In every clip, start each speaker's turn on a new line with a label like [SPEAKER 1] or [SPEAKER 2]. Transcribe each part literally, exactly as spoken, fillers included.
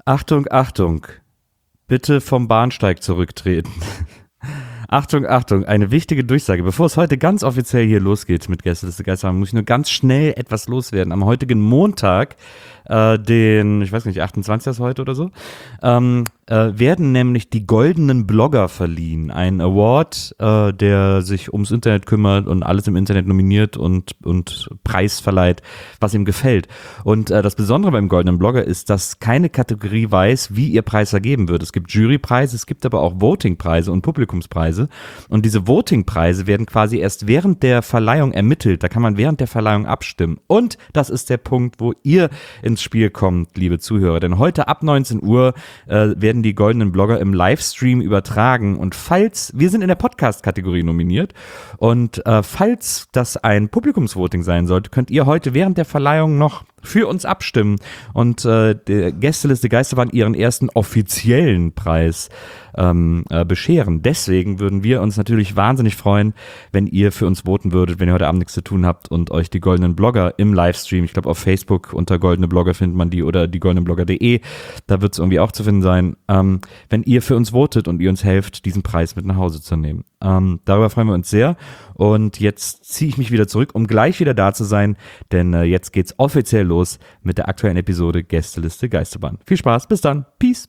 [SPEAKER 1] Achtung, Achtung. Bitte vom Bahnsteig zurücktreten. Achtung, Achtung, eine wichtige Durchsage. Bevor es heute ganz offiziell hier losgeht mit Gästeliste Geisterbahn, muss ich nur ganz schnell etwas loswerden. Am heutigen Montag, äh, den, ich weiß nicht, achtundzwanzigsten ist heute oder so, ähm, äh, werden nämlich die goldenen Blogger verliehen. Ein Award, äh, der sich ums Internet kümmert und alles im Internet nominiert und, und Preis verleiht, was ihm gefällt. Und äh, das Besondere beim goldenen Blogger ist, dass keine Kategorie weiß, wie ihr Preis vergeben wird. Es gibt Jurypreise, es gibt aber auch Votingpreise und Publikumspreise. Und diese Votingpreise werden quasi erst während der Verleihung ermittelt. Da kann man während der Verleihung abstimmen. Und das ist der Punkt, wo ihr ins Spiel kommt, liebe Zuhörer. Denn heute ab neunzehn Uhr äh, werden die goldenen Blogger im Livestream übertragen. Und falls, wir sind in der Podcast-Kategorie nominiert. Und äh, falls das ein Publikumsvoting sein sollte, könnt ihr heute während der Verleihung noch für uns abstimmen und äh, der Gästeliste Geisterbahn ihren ersten offiziellen Preis ähm, äh, bescheren. Deswegen würden wir uns natürlich wahnsinnig freuen, wenn ihr für uns voten würdet, wenn ihr heute Abend nichts zu tun habt und euch die goldenen Blogger im Livestream, ich glaube auf Facebook unter goldene Blogger findet man die oder die goldenenblogger punkt de, da wird es irgendwie auch zu finden sein, ähm, wenn ihr für uns votet und ihr uns helft, diesen Preis mit nach Hause zu nehmen. Ähm, darüber freuen wir uns sehr und jetzt ziehe ich mich wieder zurück, um gleich wieder da zu sein, denn äh, jetzt geht's offiziell los mit der aktuellen Episode Gästeliste Geisterbahn. Viel Spaß, bis dann, peace.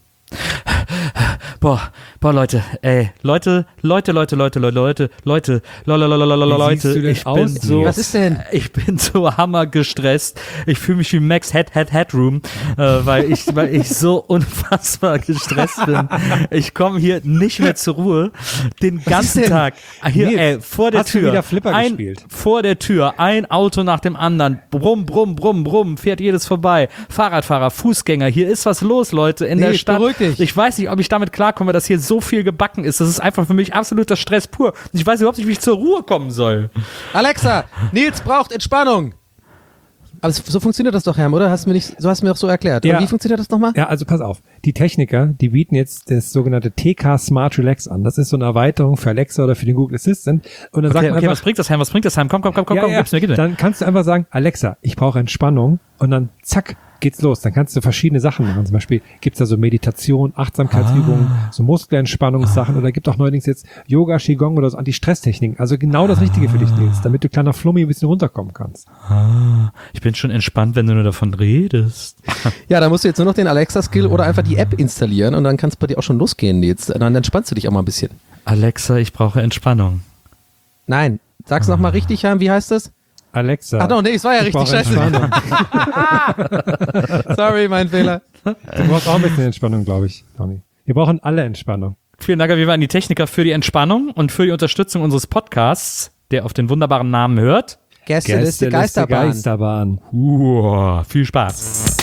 [SPEAKER 1] Boah, boah, Leute, ey, Leute, Leute, Leute, Leute, Leute, Leute, Leute, Leute, ich bin so,
[SPEAKER 2] was ist denn?
[SPEAKER 1] Ich bin so hammergestresst. Ich fühle mich wie Max Head, Head, Headroom, äh, weil ich, weil ich so unfassbar gestresst bin. Ich komme hier nicht mehr zur Ruhe. Den ganzen Tag. Hier,
[SPEAKER 2] Nils,
[SPEAKER 1] ey, vor der
[SPEAKER 2] hast du
[SPEAKER 1] Tür.
[SPEAKER 2] wieder Flipper
[SPEAKER 1] ein,
[SPEAKER 2] gespielt?
[SPEAKER 1] Vor der Tür, ein Auto nach dem anderen. Brumm, brumm, brumm, brumm, fährt jedes vorbei. Fahrradfahrer, Fußgänger, hier ist was los, Leute, in
[SPEAKER 2] Nils,
[SPEAKER 1] der Stadt.
[SPEAKER 2] beruhig dich.
[SPEAKER 1] Ich weiß nicht, ob ich damit klarkomme, dass hier so viel gebacken ist. Das ist einfach für mich absoluter Stress pur. Ich weiß überhaupt nicht, wie ich zur Ruhe kommen soll.
[SPEAKER 2] Alexa, Nils braucht Entspannung. Aber so funktioniert das doch, Herm, oder? Hast du mir nicht, so hast du mir doch so erklärt.
[SPEAKER 3] Ja.
[SPEAKER 2] Und wie funktioniert das nochmal?
[SPEAKER 3] Ja, also pass auf. Die Techniker, die bieten jetzt das sogenannte T K Smart Relax an. Das ist so eine Erweiterung für Alexa oder für den Google Assistant. Und dann
[SPEAKER 1] Okay,
[SPEAKER 3] sagt man
[SPEAKER 1] okay,
[SPEAKER 3] einfach,
[SPEAKER 1] was bringt das, Heim? Was bringt das, Heim? Komm, komm, komm, komm,
[SPEAKER 3] ja,
[SPEAKER 1] komm,
[SPEAKER 3] ja,
[SPEAKER 1] gib's mir, gib mir.
[SPEAKER 3] dann kannst du einfach sagen, Alexa, ich brauche Entspannung. Und dann zack, geht's los. Dann kannst du verschiedene Sachen machen. Zum Beispiel gibt's da so Meditation, Achtsamkeitsübungen, ah. so Muskelentspannungssachen ah. oder gibt auch neuerdings jetzt Yoga, Qigong oder so Anti-Stress-Techniken. Also genau das Richtige für dich, Nils, damit du kleiner Flummi ein bisschen runterkommen kannst.
[SPEAKER 1] Ah, ich bin schon entspannt, wenn du nur davon redest.
[SPEAKER 2] Ja, dann musst du jetzt nur noch den Alexa-Skill oder einfach die App installieren und dann kann es bei dir auch schon losgehen, Nils. Dann entspannst du dich auch mal ein bisschen.
[SPEAKER 1] Alexa, ich brauche Entspannung.
[SPEAKER 2] Nein, sag's ah. nochmal richtig, Herm, wie heißt das?
[SPEAKER 3] Alexa.
[SPEAKER 2] Ach doch, nee, es war ja
[SPEAKER 3] ich
[SPEAKER 2] richtig scheiße. Sorry, mein Fehler.
[SPEAKER 3] Du brauchst auch ein bisschen Entspannung, glaube ich, Toni. Wir brauchen alle Entspannung.
[SPEAKER 1] Vielen Dank, wir waren die Techniker für die Entspannung und für die Unterstützung unseres Podcasts, der auf den wunderbaren Namen hört.
[SPEAKER 2] Gästeliste Geisterbahn.
[SPEAKER 3] Geisterbahn.
[SPEAKER 1] Uh, viel Spaß.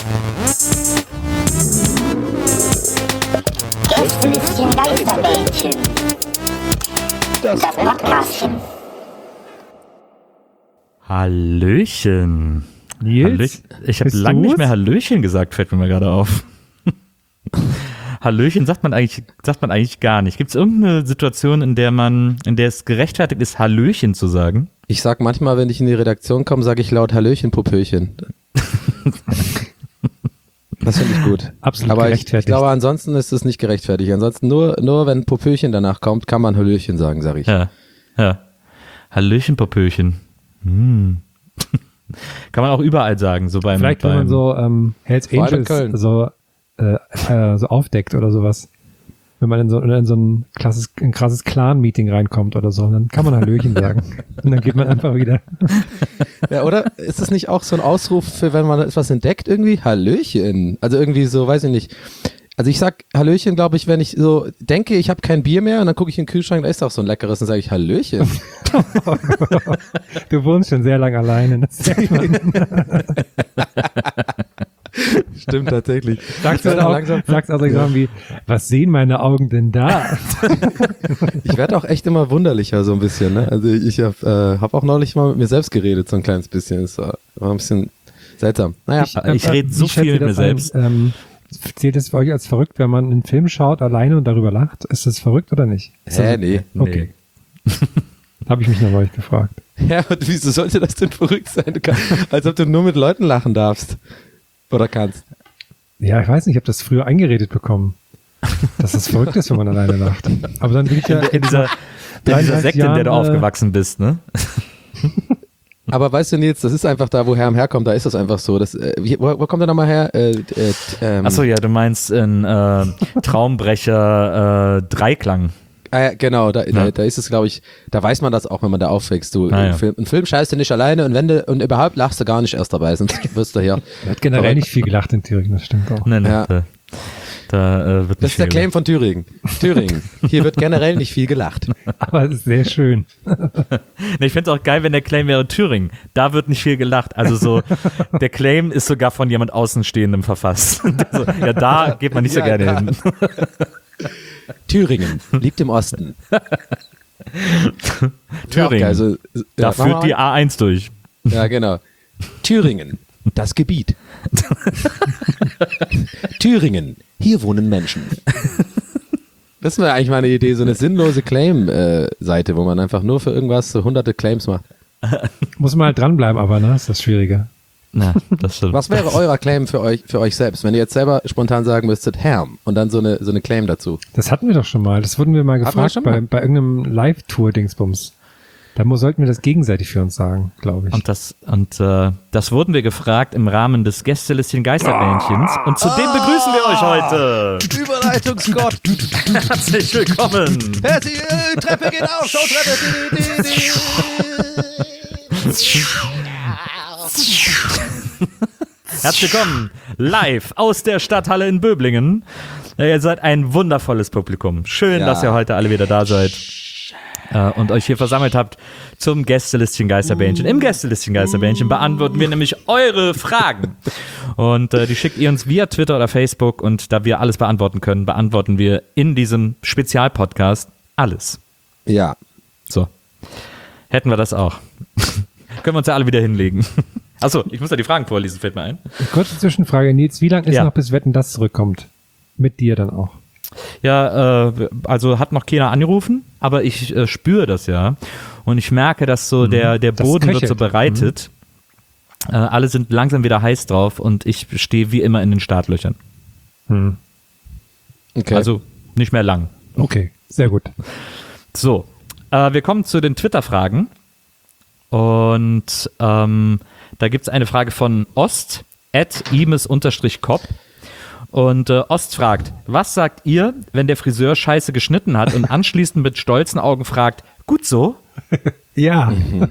[SPEAKER 4] Gästelistchen Geisterbällchen. Das Podcastchen.
[SPEAKER 1] Hallöchen.
[SPEAKER 3] Nils,
[SPEAKER 1] Hallöchen. Ich habe lange nicht mehr Hallöchen gesagt, fällt mir mal gerade auf. Hallöchen sagt man eigentlich, sagt man eigentlich gar nicht. Gibt es irgendeine Situation, in der man, in der es gerechtfertigt ist, Hallöchen zu sagen?
[SPEAKER 2] Ich sag manchmal, wenn ich in die Redaktion komme, sage ich laut Hallöchen, Popöchen. Das finde ich gut.
[SPEAKER 3] Absolut
[SPEAKER 2] Aber
[SPEAKER 3] gerechtfertigt.
[SPEAKER 2] Ich, ich glaube, ansonsten ist es nicht gerechtfertigt. Ansonsten nur, nur wenn Popöchen danach kommt, kann man Hallöchen sagen, sage ich.
[SPEAKER 1] Ja, ja. Hallöchen, Popöchen. Hm. Kann man auch überall sagen, so beim.
[SPEAKER 3] Vielleicht,
[SPEAKER 1] beim
[SPEAKER 3] wenn man so ähm, Hells Angels so, äh, äh, so aufdeckt oder sowas. Wenn man in so, in so ein, klasses, ein krasses Clan-Meeting reinkommt oder so, dann kann man Hallöchen sagen. Und dann geht man einfach wieder.
[SPEAKER 2] Ja, oder? Ist das nicht auch so ein Ausruf für, wenn man etwas entdeckt irgendwie? Hallöchen. Also irgendwie so, weiß ich nicht. Also ich sag Hallöchen, glaube ich, wenn ich so denke, ich habe kein Bier mehr und dann gucke ich in den Kühlschrank, da ist auch so ein leckeres, dann sage ich Hallöchen.
[SPEAKER 3] Du wohnst schon sehr lange alleine. Das ist
[SPEAKER 2] Stimmt tatsächlich.
[SPEAKER 3] Sagst du auch, langsam, sagst also Sachen wie, was sehen meine Augen denn da?
[SPEAKER 2] Ich werde auch echt immer wunderlicher so ein bisschen. Ne? Also ich habe äh, hab auch neulich mal mit mir selbst geredet, so ein kleines bisschen. Es war, war ein bisschen seltsam. Naja.
[SPEAKER 1] Ich, äh, ich rede so viel mit mir selbst.
[SPEAKER 3] Ein, ähm, zählt es für euch als verrückt, wenn man einen Film schaut, alleine und darüber lacht? Ist das verrückt oder nicht?
[SPEAKER 2] Hä, also, nee.
[SPEAKER 3] Okay. Nee. Habe ich mich noch neulich gefragt.
[SPEAKER 2] Ja, und wieso sollte das denn verrückt sein? Du kannst, als ob du nur mit Leuten lachen darfst. Oder kannst.
[SPEAKER 3] Ja, ich weiß nicht, ich habe das früher eingeredet bekommen, dass das verrückt ist, wenn man alleine lacht. Aber dann will ich ja
[SPEAKER 1] In dieser, in dieser Sekte, in der du
[SPEAKER 3] Jahren, äh,
[SPEAKER 1] aufgewachsen bist, ne?
[SPEAKER 2] Aber weißt du, Nils, das ist einfach da, wo Herm herkommt, da ist das einfach so. Das, äh, wie, wo, wo kommt er nochmal her? Äh, äh, ähm,
[SPEAKER 1] Achso, ja, du meinst in äh, Traumbrecher äh, Dreiklang.
[SPEAKER 2] Ah, ja, genau, da,
[SPEAKER 1] Ja.
[SPEAKER 2] da, da ist es, glaube ich, da weiß man das auch, wenn man da aufwächst. Du,
[SPEAKER 1] Ah, ja.
[SPEAKER 2] ein, Film, ein Film scheißt du nicht alleine und wenn du, und überhaupt lachst du gar nicht erst dabei, sonst wirst du hier.
[SPEAKER 3] Er hat generell nicht viel gelacht in Thüringen, das stimmt auch.
[SPEAKER 1] Nee, nee,
[SPEAKER 2] Ja.
[SPEAKER 1] da, da äh, wird
[SPEAKER 2] Das ist der Claim von Thüringen. Thüringen. Hier wird generell nicht viel gelacht.
[SPEAKER 3] Aber es ist sehr schön.
[SPEAKER 1] Nee, ich fände es auch geil, wenn der Claim wäre Thüringen. Da wird nicht viel gelacht. Also so, der Claim ist sogar von jemand Außenstehendem verfasst. Also, ja, da geht man nicht so
[SPEAKER 2] Ja,
[SPEAKER 1] gerne
[SPEAKER 2] da.
[SPEAKER 1] hin.
[SPEAKER 2] Thüringen liegt im Osten.
[SPEAKER 1] Thüringen,
[SPEAKER 2] Also,
[SPEAKER 1] da
[SPEAKER 2] ja,
[SPEAKER 1] führt
[SPEAKER 2] machen wir
[SPEAKER 1] die
[SPEAKER 2] mal.
[SPEAKER 1] A eins durch.
[SPEAKER 2] Ja, genau. Thüringen, das Gebiet. Thüringen, hier wohnen Menschen. Das wäre eigentlich mal eine Idee, so eine sinnlose Claim-Seite, wo man einfach nur für irgendwas so hunderte Claims macht.
[SPEAKER 3] Muss man halt dranbleiben, aber ne, ist das Schwierige.
[SPEAKER 1] Na, das stimmt.
[SPEAKER 2] Was wäre euer Claim für euch, für euch selbst, wenn ihr jetzt selber spontan sagen müsstet, Herm, und dann so eine, so eine Claim dazu?
[SPEAKER 3] Das hatten wir doch schon mal. Das wurden wir mal
[SPEAKER 2] Hatten wir
[SPEAKER 3] gefragt
[SPEAKER 2] schon
[SPEAKER 3] bei,
[SPEAKER 2] mal?
[SPEAKER 3] bei irgendeinem Live-Tour-Dingsbums. Da mu- sollten wir das gegenseitig für uns sagen, glaube ich.
[SPEAKER 1] Und das, und äh, das wurden wir gefragt im Rahmen des Gästelistchen Geisterbändchens. Und zu dem begrüßen wir euch heute.
[SPEAKER 2] Überleitungsgott!
[SPEAKER 1] Herzlich willkommen.
[SPEAKER 2] Die Treppe geht auf, Showtreppe! di, di, di.
[SPEAKER 1] Herzlich willkommen live aus der Stadthalle in Böblingen. Ja, ihr seid ein wundervolles Publikum. Schön,
[SPEAKER 2] Ja.
[SPEAKER 1] dass ihr heute alle wieder da seid äh, und euch hier versammelt habt zum Gästelistchen Geisterbändchen. Im Gästelistchen Geisterbändchen beantworten wir nämlich eure Fragen. Und äh, die schickt ihr uns via Twitter oder Facebook und da wir alles beantworten können, beantworten wir in diesem Spezialpodcast alles.
[SPEAKER 2] Ja.
[SPEAKER 1] So. Hätten wir das auch. Können wir uns ja alle wieder hinlegen. Achso, ich muss ja die Fragen vorlesen, fällt mir ein.
[SPEAKER 3] Kurze Zwischenfrage, Nils, wie lange ist
[SPEAKER 1] Ja.
[SPEAKER 3] noch bis Wetten, das zurückkommt? Mit dir dann auch.
[SPEAKER 1] Ja, äh, also hat noch keiner angerufen, aber ich äh, spüre das ja. Und ich merke, dass so der, der
[SPEAKER 3] Das
[SPEAKER 1] Boden wird so
[SPEAKER 3] köchelt.
[SPEAKER 1] bereitet. Äh, alle sind langsam wieder heiß drauf und ich stehe wie immer in den Startlöchern.
[SPEAKER 3] Hm.
[SPEAKER 2] Okay.
[SPEAKER 1] Also nicht mehr lang.
[SPEAKER 3] Okay, sehr gut.
[SPEAKER 1] So, äh, wir kommen zu den Twitter-Fragen. Und ähm, da gibt es eine Frage von Ost, at imes-kop. Und äh, Ost fragt, was sagt ihr, wenn der Friseur scheiße geschnitten hat und anschließend mit stolzen Augen fragt, gut so?
[SPEAKER 3] Ja,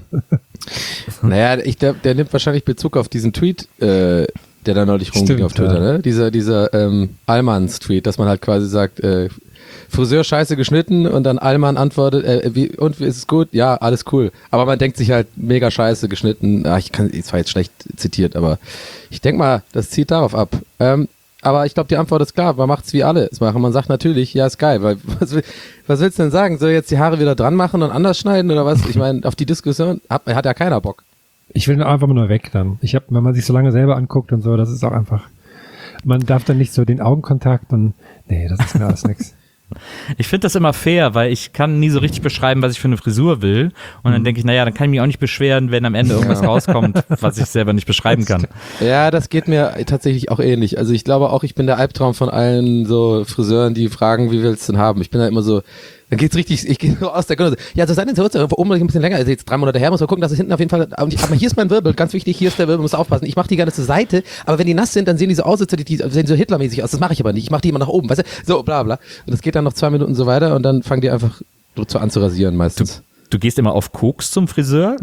[SPEAKER 2] Naja, ich glaube, der nimmt wahrscheinlich Bezug auf diesen Tweet, äh, der da neulich rumging
[SPEAKER 3] Stimmt,
[SPEAKER 2] auf Twitter,
[SPEAKER 3] ja.
[SPEAKER 2] ne? Dieser, dieser ähm, Allmanns-Tweet, dass man halt quasi sagt, äh, Friseur scheiße geschnitten und dann Allmann antwortet, äh, wie, und ist es gut? Ja, alles cool. Aber man denkt sich halt, mega scheiße geschnitten. Ah, ich kann, es war jetzt schlecht zitiert, aber ich denke mal, das zieht darauf ab. Ähm, aber ich glaube, die Antwort ist klar, man macht's wie alle es machen. Man sagt natürlich, ja, ist geil, weil was, will, was willst du denn sagen? Soll jetzt die Haare wieder dran machen und anders schneiden oder was? Ich meine, auf die Diskussion hat, hat ja keiner Bock.
[SPEAKER 3] ich will einfach nur weg dann. Ich habe, wenn man sich so lange selber anguckt und so, das ist auch einfach, man darf dann nicht so den Augenkontakt und, nee, das ist mir alles nix.
[SPEAKER 1] Ich finde das immer fair, weil ich kann nie so richtig beschreiben, was ich für eine Frisur will. Und dann denke ich, naja, dann kann ich mich auch nicht beschweren, wenn am Ende irgendwas rauskommt, was ich selber nicht beschreiben kann.
[SPEAKER 2] Ja, das geht mir tatsächlich auch ähnlich. Also ich glaube auch, ich bin der Albtraum von allen so Friseuren, die fragen, wie willst du denn haben? Ich bin da immer so, dann geht's richtig, ich gehe so aus der Kunde. Ja, so seid denn so, oben ein bisschen länger, also jetzt drei Monate her, muss man gucken, dass es hinten auf jeden Fall, aber hier ist mein Wirbel, ganz wichtig, hier ist der Wirbel, muss aufpassen. Ich mache die gerne zur Seite, aber wenn die nass sind, dann sehen die so aus, als die, die sehen so Hitlermäßig aus. Das mache ich aber nicht. Ich mache die immer nach oben, weißt du? So, bla bla. Und das geht dann noch zwei Minuten so weiter und dann fangen die einfach so an zu rasieren meistens.
[SPEAKER 1] Du gehst immer auf Koks zum Friseur?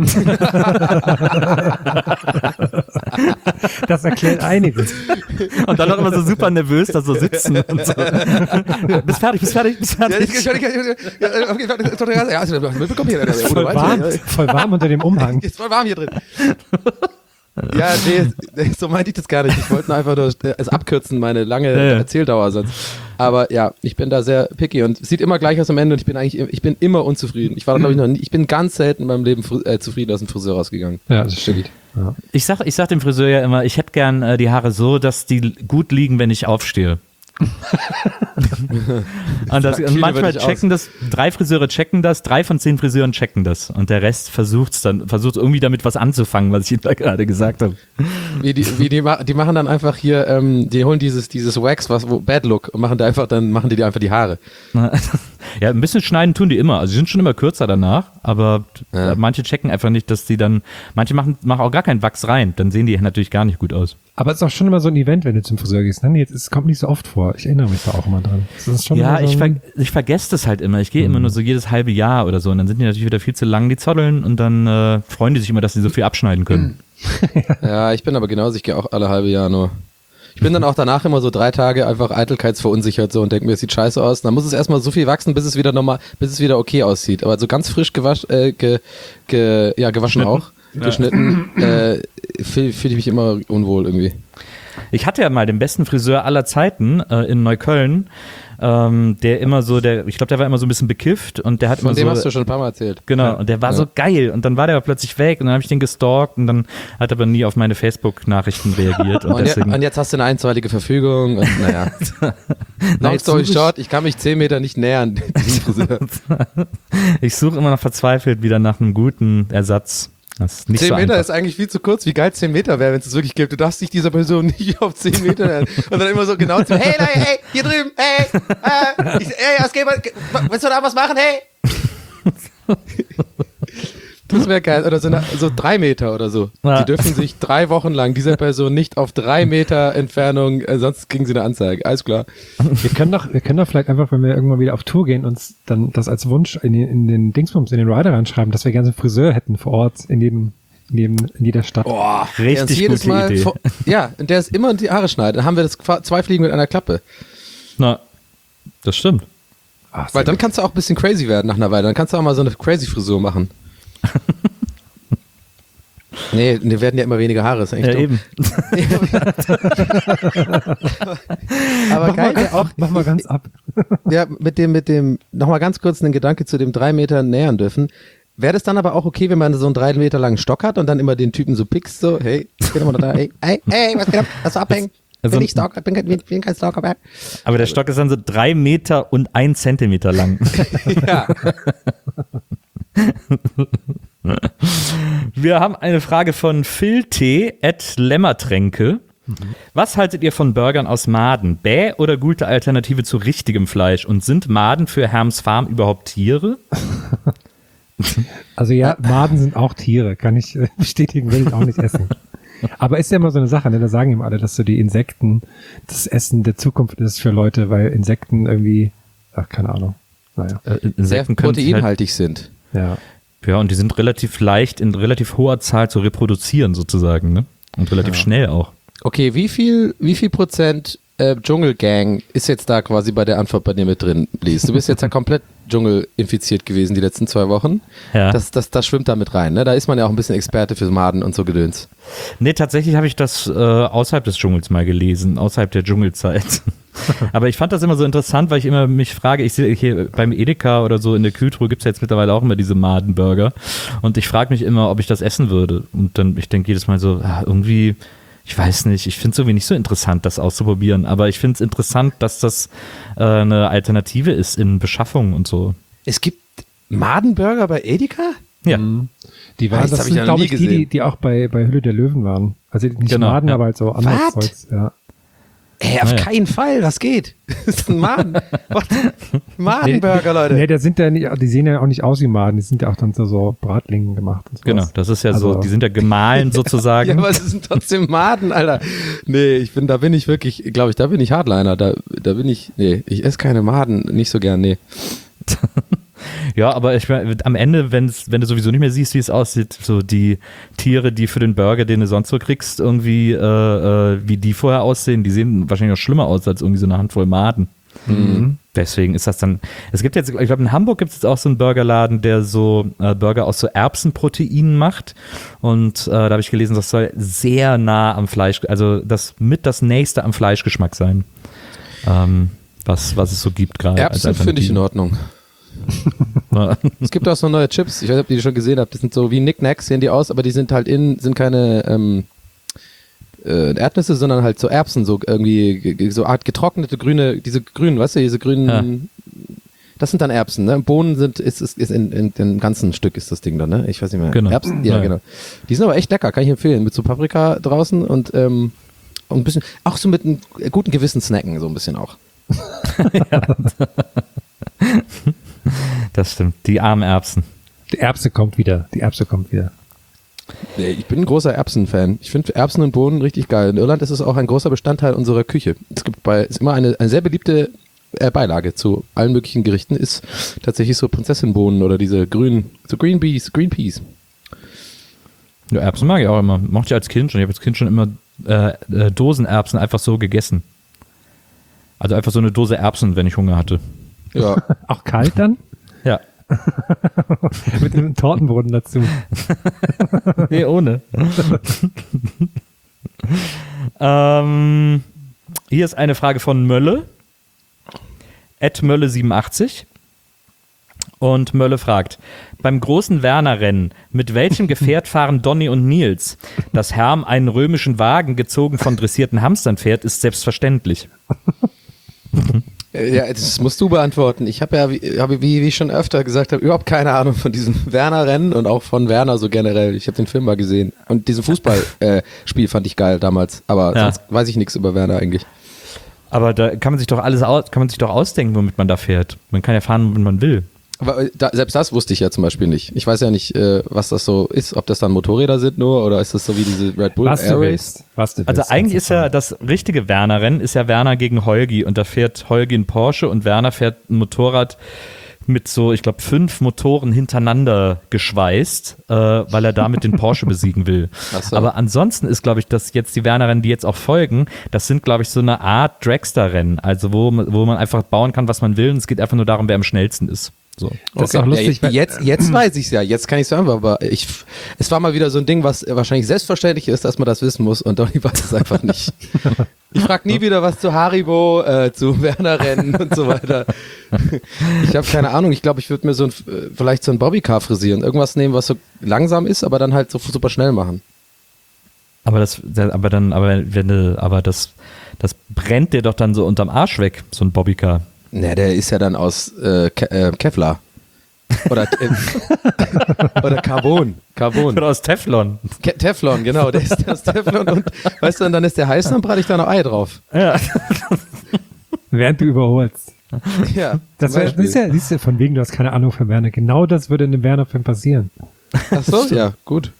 [SPEAKER 3] Das erklärt einiges.
[SPEAKER 1] Und dann noch immer so super nervös da so sitzen und so. Bist fertig, bist fertig, bist fertig.
[SPEAKER 3] Voll warm, voll warm unter dem Umhang.
[SPEAKER 2] Ist voll warm hier drin. Ja, nee, so meinte ich das gar nicht. Ich wollte nur einfach nur es abkürzen, meine lange
[SPEAKER 1] Ja, ja.
[SPEAKER 2] Erzähldauer sonst. Aber ja, ich bin da sehr picky und es sieht immer gleich aus am Ende und ich bin eigentlich, ich bin immer unzufrieden. Ich war, glaube ich, noch nie, ich bin ganz selten in meinem Leben fri- äh, zufrieden aus dem Friseur rausgegangen.
[SPEAKER 3] Ja, das stimmt. Ja.
[SPEAKER 1] Ich sag, ich sag dem Friseur ja immer, ich hätte gern äh, die Haare so, dass die gut liegen, wenn ich aufstehe. Und, das,
[SPEAKER 2] Sagt
[SPEAKER 1] und
[SPEAKER 2] viel
[SPEAKER 1] manchmal
[SPEAKER 2] über dich
[SPEAKER 1] checken das, drei Friseure checken das, drei von zehn Friseuren checken das. Und der Rest versucht dann, versucht irgendwie damit was anzufangen, was ich da gerade gesagt habe.
[SPEAKER 2] Wie die, wie die, ma- die machen dann einfach hier, ähm, die holen dieses, dieses Wax, was, wo, Bad Look, und machen da einfach, dann machen die dir einfach die Haare.
[SPEAKER 1] Ja, ein bisschen schneiden tun die immer. Also sie sind schon immer kürzer danach, aber
[SPEAKER 2] Ja.
[SPEAKER 1] manche checken einfach nicht, dass die dann, manche machen, machen auch gar keinen Wachs rein. Dann sehen die natürlich gar nicht gut aus.
[SPEAKER 3] Aber es ist auch schon immer so ein Event, wenn du zum Friseur gehst. Ne? Jetzt, es kommt nicht so oft vor. Ich erinnere mich da auch immer dran. Das ist schon
[SPEAKER 1] Ja,
[SPEAKER 3] immer so
[SPEAKER 1] ich,
[SPEAKER 3] ein,
[SPEAKER 1] ver ich vergesse das halt immer. Ich gehe immer nur so jedes halbe Jahr oder so und dann sind die natürlich wieder viel zu lang, die Zotteln, und dann äh, freuen die sich immer, dass sie so viel abschneiden können.
[SPEAKER 2] Ja, ich bin aber genauso, ich gehe auch alle halbe Jahr nur. Ich bin dann auch danach immer so drei Tage einfach eitelkeitsverunsichert so und denke mir, es sieht scheiße aus. Dann muss es erstmal so viel wachsen, bis es wieder normal, bis es wieder okay aussieht. Aber so ganz frisch gewasch, äh, ge, ge, ja, gewaschen auch, geschnitten, äh, fühle fühl ich mich immer unwohl irgendwie.
[SPEAKER 1] Ich hatte ja mal den besten Friseur aller Zeiten äh, in Neukölln, ähm, der immer so, der, ich glaube, der war immer so ein bisschen bekifft und der hat
[SPEAKER 2] Von
[SPEAKER 1] immer
[SPEAKER 2] dem
[SPEAKER 1] so,
[SPEAKER 2] hast du schon ein paar Mal erzählt.
[SPEAKER 1] genau, und der war
[SPEAKER 2] Ja.
[SPEAKER 1] so geil und dann war der aber plötzlich weg und dann habe ich den gestalkt und dann hat er aber nie auf meine Facebook-Nachrichten reagiert und
[SPEAKER 2] Und,
[SPEAKER 1] deswegen.
[SPEAKER 2] ja, und jetzt hast du eine einstweilige Verfügung und naja. Long
[SPEAKER 1] jetzt
[SPEAKER 2] story
[SPEAKER 1] such ich-
[SPEAKER 2] short, ich kann mich zehn Meter nicht nähern, diesem Friseur.
[SPEAKER 1] Ich suche immer noch verzweifelt wieder nach einem guten Ersatz. Das ist nicht
[SPEAKER 2] zehn
[SPEAKER 1] so
[SPEAKER 2] Meter
[SPEAKER 1] einfach.
[SPEAKER 2] ist eigentlich viel zu kurz. Wie geil zehn Meter wäre, wenn es es wirklich gibt. Du darfst dich dieser Person nicht auf zehn Meter nähern. Und dann immer so genau zu, hey, hey, hey, hier drüben, hey, äh, ich, hey, was geht, willst du da was machen, hey? Das wäre geil. Oder so, eine, so drei Meter oder so.
[SPEAKER 1] Ja.
[SPEAKER 2] Die dürfen sich drei Wochen lang dieser Person nicht auf drei Meter Entfernung, äh, sonst kriegen sie eine Anzeige. Alles klar.
[SPEAKER 3] wir können doch, wir können doch vielleicht einfach, wenn wir irgendwann wieder auf Tour gehen, uns dann das als Wunsch in den, in den Dingsbums, in den Rider reinschreiben, dass wir gerne so einen Friseur hätten vor Ort in jedem, in jedem, in jeder Stadt.
[SPEAKER 2] Boah,
[SPEAKER 1] Richtig
[SPEAKER 2] der uns jedes
[SPEAKER 1] gute
[SPEAKER 2] Mal
[SPEAKER 1] Idee.
[SPEAKER 2] vor- ja, und der ist immer die Haare schneidet. Dann haben wir das qua- zwei Fliegen mit einer Klappe.
[SPEAKER 1] Na, das stimmt.
[SPEAKER 3] Ach,
[SPEAKER 2] Weil dann kannst du auch ein bisschen crazy werden nach einer Weile. Dann kannst du auch mal so eine crazy Frisur machen. Nee, die werden ja immer weniger Haare. Ist echt
[SPEAKER 1] Ja,
[SPEAKER 2] dumm.
[SPEAKER 1] eben.
[SPEAKER 2] Aber
[SPEAKER 3] mach,
[SPEAKER 2] geil,
[SPEAKER 3] mal ganz
[SPEAKER 2] der auch,
[SPEAKER 3] ab, mach mal ganz ab.
[SPEAKER 2] ja, mit dem, mit dem, nochmal ganz kurz einen Gedanke zu dem drei Meter nähern dürfen. Wäre das dann aber auch okay, wenn man so einen drei Meter langen Stock hat und dann immer den Typen so pickst, so, hey, was geht immer da, hey, hey, hey, was geht ab, lass abhängen.
[SPEAKER 1] Also-
[SPEAKER 2] bin ich Stalker, bin, kein- bin, bin kein Stalker mehr.
[SPEAKER 1] Aber der Stock ist dann so drei Meter und ein Zentimeter lang.
[SPEAKER 2] Ja.
[SPEAKER 1] Wir haben eine Frage von Phil T. at Lämmertränke. Was haltet ihr von Burgern aus Maden? Bäh oder gute Alternative zu richtigem Fleisch? Und sind Maden für Herms Farm überhaupt Tiere?
[SPEAKER 3] Also ja, Maden sind auch Tiere, kann ich äh, bestätigen, will ich auch nicht essen. Aber ist ja immer so eine Sache, ne? Da sagen ihm alle, dass so die Insekten das Essen der Zukunft ist für Leute, weil Insekten irgendwie, ach, keine Ahnung. Naja,
[SPEAKER 1] Äh,
[SPEAKER 2] Sehr
[SPEAKER 1] Insekten können sich halt,
[SPEAKER 2] proteinhaltig sind.
[SPEAKER 3] ja.
[SPEAKER 1] ja, und die sind relativ leicht in relativ hoher Zahl zu reproduzieren sozusagen, ne? Und relativ schnell auch.
[SPEAKER 2] Okay, wie viel, wie viel Prozent äh, Dschungelgang ist jetzt da quasi bei der Antwort bei dir mit drin, Lies? Du bist jetzt ja komplett Dschungel infiziert gewesen die letzten zwei Wochen.
[SPEAKER 1] Ja.
[SPEAKER 2] Das, das, das schwimmt da mit rein, ne? Da ist man ja auch ein bisschen Experte für Maden und so Gedöns.
[SPEAKER 1] Nee, tatsächlich habe ich das äh, außerhalb des Dschungels mal gelesen, außerhalb der Dschungelzeit. Aber ich fand das immer so interessant, weil ich immer mich frage, ich sehe hier beim Edeka oder so in der Kühltruhe gibt es ja jetzt mittlerweile auch immer diese Madenburger und ich frage mich immer, ob ich das essen würde. Und dann, ich denke jedes Mal so, ah, irgendwie, ich weiß nicht, ich finde es irgendwie nicht so interessant, das auszuprobieren, aber ich finde es interessant, dass das äh, eine Alternative ist in Beschaffung und so.
[SPEAKER 2] Es gibt Madenburger bei Edeka?
[SPEAKER 1] Ja,
[SPEAKER 3] Mhm. Die waren,
[SPEAKER 2] Ah, das
[SPEAKER 3] das
[SPEAKER 2] hab ich
[SPEAKER 3] sind,
[SPEAKER 2] ja noch
[SPEAKER 3] glaube
[SPEAKER 2] nie
[SPEAKER 3] ich, die, die,
[SPEAKER 2] gesehen.
[SPEAKER 3] die auch bei, bei Hülle der Löwen waren. Also nicht
[SPEAKER 1] Genau,
[SPEAKER 3] Maden,
[SPEAKER 1] ja.
[SPEAKER 3] aber halt so anderes
[SPEAKER 2] Was?
[SPEAKER 3] Zeugs, ja.
[SPEAKER 2] Ey, auf
[SPEAKER 1] Ah, ja.
[SPEAKER 2] keinen Fall, das geht. Das ist ein Maden. What? Madenburger, Leute.
[SPEAKER 3] Nee, der sind ja nicht, die sehen ja auch nicht aus wie Maden, die sind ja auch dann so, so Bratlingen gemacht. Und sowas.
[SPEAKER 1] genau, das ist ja
[SPEAKER 3] Also-
[SPEAKER 1] so, die sind ja gemahlen
[SPEAKER 2] Ja,
[SPEAKER 1] sozusagen.
[SPEAKER 2] aber es sind trotzdem Maden, Alter. Nee, ich bin, da bin ich wirklich, glaube ich, da bin ich Hardliner. Da, da bin ich, nee, ich esse keine Maden, nicht so gern, nee.
[SPEAKER 1] Ja, aber ich mein, am Ende, wenn's, wenn du sowieso nicht mehr siehst, wie es aussieht, so die Tiere, die für den Burger, den du sonst so kriegst, irgendwie, äh, äh, wie die vorher aussehen, die sehen wahrscheinlich noch schlimmer aus als irgendwie so eine Handvoll Maden.
[SPEAKER 3] Mhm.
[SPEAKER 1] Deswegen ist das dann, es gibt jetzt, ich glaube in Hamburg gibt es jetzt auch so einen Burgerladen, der so äh, Burger aus so Erbsenproteinen macht und äh, da habe ich gelesen, das soll sehr nah am Fleisch, also das mit das nächste am Fleischgeschmack sein, ähm, was, was es so gibt gerade. als
[SPEAKER 2] Erbsen finde ich in
[SPEAKER 1] Alternative.
[SPEAKER 2] Ordnung.
[SPEAKER 1] Ja.
[SPEAKER 2] Es gibt auch so neue Chips, ich weiß nicht, ob ihr die schon gesehen habt, das sind so wie Knickknacks, sehen die aus, aber die sind halt innen, sind keine, ähm, äh, Erdnüsse, sondern halt so Erbsen, so irgendwie so Art getrocknete grüne, diese grünen, weißt du, diese grünen, ja. Das sind dann Erbsen, ne? Bohnen sind, ist, ist, ist in, in, in dem ganzen Stück ist das Ding dann, ne? Ich weiß nicht mehr.
[SPEAKER 1] Genau.
[SPEAKER 2] Erbsen, ja, ja, genau. Die sind aber echt lecker, kann ich empfehlen, mit so Paprika draußen und, ähm, und ein bisschen, auch so mit einem guten Gewissen snacken, so ein bisschen auch.
[SPEAKER 1] Ja. Das stimmt, die armen Erbsen.
[SPEAKER 3] Die Erbse kommt wieder, die Erbse kommt wieder.
[SPEAKER 2] Nee, ich bin ein großer Erbsen-Fan. Ich finde Erbsen und Bohnen richtig geil. In Irland ist es auch ein großer Bestandteil unserer Küche. Es gibt bei, ist immer eine, eine sehr beliebte äh, Beilage zu allen möglichen Gerichten, ist tatsächlich so Prinzessinbohnen oder diese grünen, so Green Peas, Green Peas.
[SPEAKER 1] Ja, Erbsen mag ich auch immer. Mochte ich als Kind schon. Ich habe als Kind schon immer äh, äh, Dosenerbsen einfach so gegessen. Also einfach so eine Dose Erbsen, wenn ich Hunger hatte.
[SPEAKER 2] Ja.
[SPEAKER 3] Auch kalt dann?
[SPEAKER 1] Ja.
[SPEAKER 3] Mit einem Tortenboden dazu.
[SPEAKER 1] Nee, ohne. ähm, hier ist eine Frage von Mölle. at Mölle siebenundachtzig. Und Mölle fragt, beim großen Werner-Rennen, mit welchem Gefährt fahren Donny und Nils? Dass Herm einen römischen Wagen gezogen von dressierten Hamstern fährt, ist selbstverständlich.
[SPEAKER 2] Ja, das musst du beantworten. Ich habe ja, wie, hab, wie, wie ich schon öfter gesagt habe, überhaupt keine Ahnung von diesem Werner-Rennen und auch von Werner so generell. Ich habe den Film mal gesehen. Und diesen Fußballspiel äh, fand ich geil damals. Aber ja. Sonst weiß ich nichts über Werner eigentlich.
[SPEAKER 1] Aber da kann man sich doch alles aus, kann man sich doch ausdenken, womit man da fährt. Man kann ja fahren, womit man will.
[SPEAKER 2] Aber da, selbst das wusste ich ja zum Beispiel nicht. Ich weiß ja nicht, äh, was das so ist, ob das dann Motorräder sind nur oder ist das so wie diese Red Bull
[SPEAKER 3] was
[SPEAKER 2] Air
[SPEAKER 3] du
[SPEAKER 2] Race?
[SPEAKER 3] willst, was du
[SPEAKER 1] Also
[SPEAKER 3] willst,
[SPEAKER 1] eigentlich ist ja das richtige Werner-Rennen, ist ja Werner gegen Holgi und da fährt Holgi ein Porsche und Werner fährt ein Motorrad mit so, ich glaube, fünf Motoren hintereinander geschweißt, äh, weil er damit den Porsche besiegen will.
[SPEAKER 2] Ach so.
[SPEAKER 1] Aber ansonsten ist, glaube ich, dass jetzt die Werner-Rennen, die jetzt auch folgen, das sind, glaube ich, so eine Art Dragster-Rennen, also wo, wo man einfach bauen kann, was man will und es geht einfach nur darum, wer am schnellsten ist. So.
[SPEAKER 3] Das
[SPEAKER 2] Okay.
[SPEAKER 3] ist auch lustig.
[SPEAKER 2] Ja, jetzt, jetzt weiß ich es ja, jetzt kann ich es sagen, aber ich, es war mal wieder so ein Ding, was wahrscheinlich selbstverständlich ist, dass man das wissen muss und Donny weiß es einfach nicht. Ich frage nie wieder was zu Haribo, äh, zu Werner-Rennen und so weiter. Ich habe keine Ahnung, ich glaube, ich würde mir so ein, vielleicht so ein Bobbycar frisieren, irgendwas nehmen, was so langsam ist, aber dann halt so super schnell machen.
[SPEAKER 1] Aber das, aber dann, aber wenn du, aber das, das brennt dir doch dann so unterm Arsch weg, so ein Bobbycar.
[SPEAKER 2] Na, der ist ja dann aus äh, Ke äh, Kevlar. Oder, äh, oder Carbon. Carbon.
[SPEAKER 1] Oder aus Teflon.
[SPEAKER 2] Ke Teflon, genau. Der ist aus Teflon und weißt du, und dann ist der heiß, dann brate ich da noch Ei drauf.
[SPEAKER 1] Ja.
[SPEAKER 3] Während du überholst.
[SPEAKER 2] Ja.
[SPEAKER 3] Das wär, siehst ja, siehst ja, von wegen, du hast keine Ahnung von Werner. Genau das würde in dem Werner-Film passieren.
[SPEAKER 2] Ach so, ja, gut.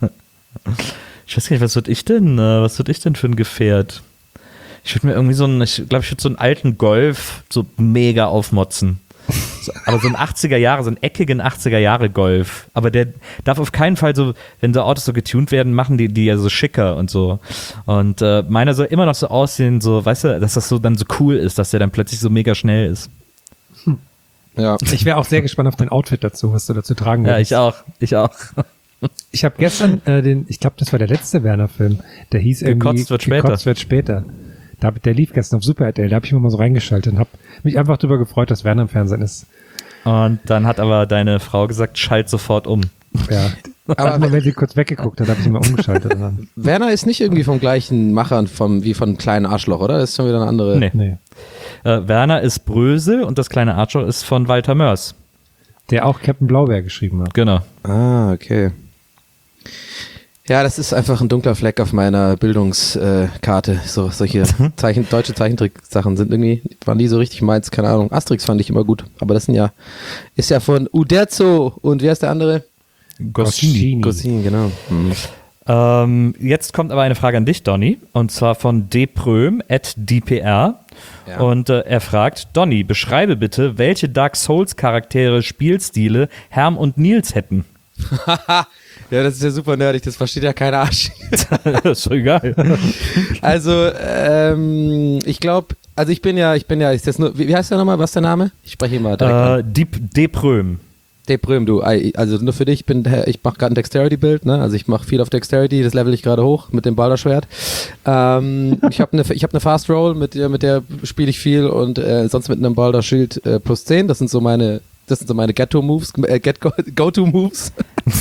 [SPEAKER 1] Ich weiß gar nicht, was würde ich denn, äh, was würde ich denn für ein Gefährt? Ich würde mir irgendwie so einen, ich glaube, ich würde so einen alten Golf so mega aufmotzen. So, aber so ein achtziger Jahre, so einen eckigen achtziger Jahre Golf. Aber der darf auf keinen Fall so, wenn so Autos so getuned werden, machen die die ja so schicker und so. Und äh, meiner soll immer noch so aussehen, so, weißt du, dass das so dann so cool ist, dass der dann plötzlich so mega schnell ist.
[SPEAKER 2] Hm. Ja.
[SPEAKER 3] Ich wäre auch sehr gespannt auf dein Outfit dazu, was du dazu tragen
[SPEAKER 1] Ja,
[SPEAKER 3] würdest.
[SPEAKER 1] ich auch, ich auch.
[SPEAKER 3] Ich habe gestern äh, den, ich glaube, das war der letzte Werner-Film, der hieß irgendwie
[SPEAKER 1] Gekotzt wird später.
[SPEAKER 3] Gekotzt wird später. Da hab, der lief gestern auf Super R T L, da habe ich mir mal so reingeschaltet und habe mich einfach darüber gefreut, dass Werner im Fernsehen ist.
[SPEAKER 1] Und dann hat aber deine Frau gesagt, schalt sofort um.
[SPEAKER 3] Ja. Aber also, wenn sie kurz weggeguckt hat, habe ich ihn mal umgeschaltet. Dann.
[SPEAKER 2] Werner ist nicht irgendwie vom gleichen Machern vom, wie von Kleinen Arschloch, oder? Das ist schon wieder eine andere.
[SPEAKER 1] Nee.
[SPEAKER 3] Nee.
[SPEAKER 1] Äh, Werner ist Brösel und das kleine Arschloch ist von Walter Mörs.
[SPEAKER 3] Der auch Captain Blaubeer geschrieben hat.
[SPEAKER 1] Genau.
[SPEAKER 2] Ah, okay. Ja, das ist einfach ein dunkler Fleck auf meiner Bildungskarte. Äh, so, solche Zeichen, deutsche Zeichentrick-Sachen sind irgendwie, waren die so richtig meins, keine Ahnung. Asterix fand ich immer gut, aber das sind ja, ist ja von Uderzo und wie heißt der andere?
[SPEAKER 1] Goscinny.
[SPEAKER 2] Goscinny, genau. Hm.
[SPEAKER 1] Ähm, jetzt kommt aber eine Frage an dich, Donny, und zwar von dpröm at d p r. Ja. Und äh, er fragt, Donny, beschreibe bitte, welche Dark Souls Charaktere, Spielstile Herm und Nils hätten.
[SPEAKER 2] Ja, das ist ja super nerdig, das versteht ja kein Arsch.
[SPEAKER 1] Das ist doch egal.
[SPEAKER 2] Also, ähm, ich glaube, also ich bin ja, ich bin ja, ist das nur, wie, wie heißt der nochmal, was ist der Name? Ich spreche ihn mal direkt
[SPEAKER 1] äh, Depröm.
[SPEAKER 2] Depröm, du, also nur für dich, ich bin, ich mache gerade ein Dexterity-Bild, ne? Also ich mache viel auf Dexterity, das level ich gerade hoch mit dem Balderschwert. Ähm, ich habe eine ich hab ne Fast Roll, mit der, mit der spiele ich viel und äh, sonst mit einem Balder Shield äh, plus zehn, das sind so meine Das sind so meine Ghetto-Moves, äh, Go-To-Moves.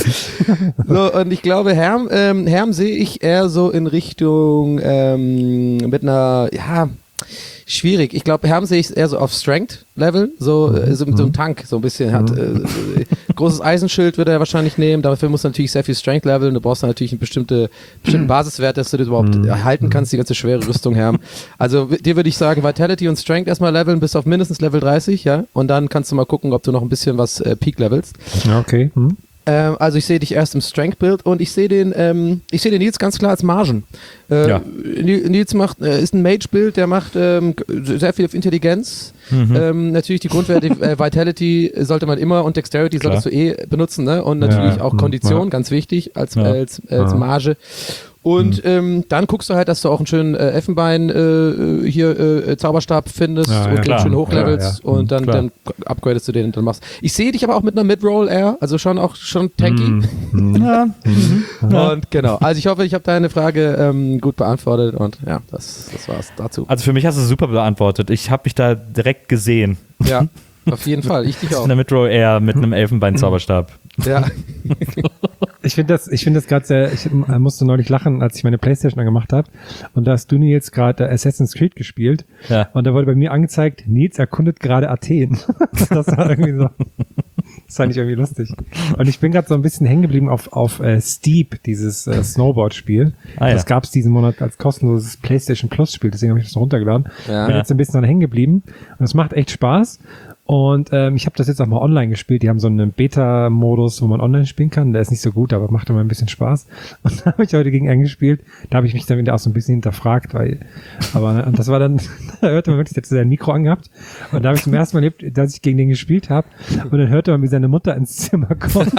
[SPEAKER 2] So, und ich glaube, Herm, ähm, Herm sehe ich eher so in Richtung ähm, mit einer, ja, schwierig. Ich glaube, Herm sehe ich eher so auf Strength-Level, so, mhm. äh, so mit so einem Tank, so ein bisschen hat. Äh, großes Eisenschild würde er wahrscheinlich nehmen, dafür muss er natürlich sehr viel Strength-Leveln, du brauchst dann natürlich einen bestimmte, bestimmten Basiswert, dass du das überhaupt mhm. erhalten kannst, die ganze schwere Rüstung, Herm. Also dir würde ich sagen, Vitality und Strength erstmal leveln bis auf mindestens Level dreißig, ja, und dann kannst du mal gucken, ob du noch ein bisschen was äh, Peak-levelst.
[SPEAKER 3] Ja, okay. Mhm.
[SPEAKER 2] Ähm, also ich sehe dich erst im Strength-Build und ich sehe den, ähm, ich sehe den Nils ganz klar als Margen. Äh,
[SPEAKER 1] Ja.
[SPEAKER 2] Nils macht, äh, ist ein Mage-Build, der macht ähm, sehr viel auf Intelligenz.
[SPEAKER 1] Mhm.
[SPEAKER 2] Ähm, natürlich die Grundwerte äh, Vitality sollte man immer und Dexterity
[SPEAKER 1] Klar.
[SPEAKER 2] solltest du eh benutzen, ne? Und natürlich
[SPEAKER 3] Ja,
[SPEAKER 2] auch
[SPEAKER 3] mhm,
[SPEAKER 2] Kondition,
[SPEAKER 3] ja.
[SPEAKER 2] ganz wichtig als,
[SPEAKER 1] Ja.
[SPEAKER 2] als, als
[SPEAKER 3] Ja.
[SPEAKER 2] Marge. Und ähm, dann guckst du halt, dass du auch einen schönen äh, Elfenbein äh, hier äh, Zauberstab findest
[SPEAKER 3] Ja,
[SPEAKER 2] und
[SPEAKER 3] ja,
[SPEAKER 2] den
[SPEAKER 1] klar.
[SPEAKER 2] schön hochlevelst
[SPEAKER 3] Ja, ja.
[SPEAKER 2] und dann,
[SPEAKER 1] Klar.
[SPEAKER 2] dann upgradest du den und dann machst. Ich sehe dich aber auch mit einer Mid-Roll eher, also schon auch schon tanky.
[SPEAKER 3] Mhm.
[SPEAKER 1] Ja.
[SPEAKER 2] Und genau, also ich hoffe, ich habe deine Frage ähm, gut beantwortet und ja, das, das war's dazu.
[SPEAKER 1] Also für mich hast du es super beantwortet. Ich habe mich da direkt gesehen.
[SPEAKER 2] Ja, auf jeden Fall, ich dich auch.
[SPEAKER 1] In der Midrow Air mit einem Elfenbein-Zauberstab.
[SPEAKER 2] Ja,
[SPEAKER 3] Ich finde das, ich finde das gerade sehr, ich äh, musste neulich lachen, als ich meine Playstation angemacht habe. Und da hast du Nils gerade äh, Assassin's Creed gespielt.
[SPEAKER 1] Ja.
[SPEAKER 3] Und da wurde bei mir angezeigt, Nils erkundet gerade Athen. Das war irgendwie so, das fand ich irgendwie lustig. Und ich bin gerade so ein bisschen hängen geblieben auf, auf äh, Steep, dieses äh, Snowboard-Spiel.
[SPEAKER 1] Ah, ja.
[SPEAKER 3] Das gab es diesen Monat als kostenloses PlayStation Plus-Spiel, deswegen habe ich das noch runtergeladen.
[SPEAKER 2] Ja.
[SPEAKER 3] Bin jetzt ein bisschen dran hängen geblieben. Und es macht echt Spaß. Und ähm, ich habe das jetzt auch mal online gespielt. Die haben so einen Beta-Modus, wo man online spielen kann. Der ist nicht so gut, aber macht immer ein bisschen Spaß. Und da habe ich heute gegen einen gespielt. Da habe ich mich dann wieder auch so ein bisschen hinterfragt, weil, aber und das war dann, da hörte man wirklich, der hat sein Mikro angehabt. Und da habe ich zum ersten Mal erlebt, dass ich gegen den gespielt habe. Und dann hörte man, wie seine Mutter ins Zimmer kommt.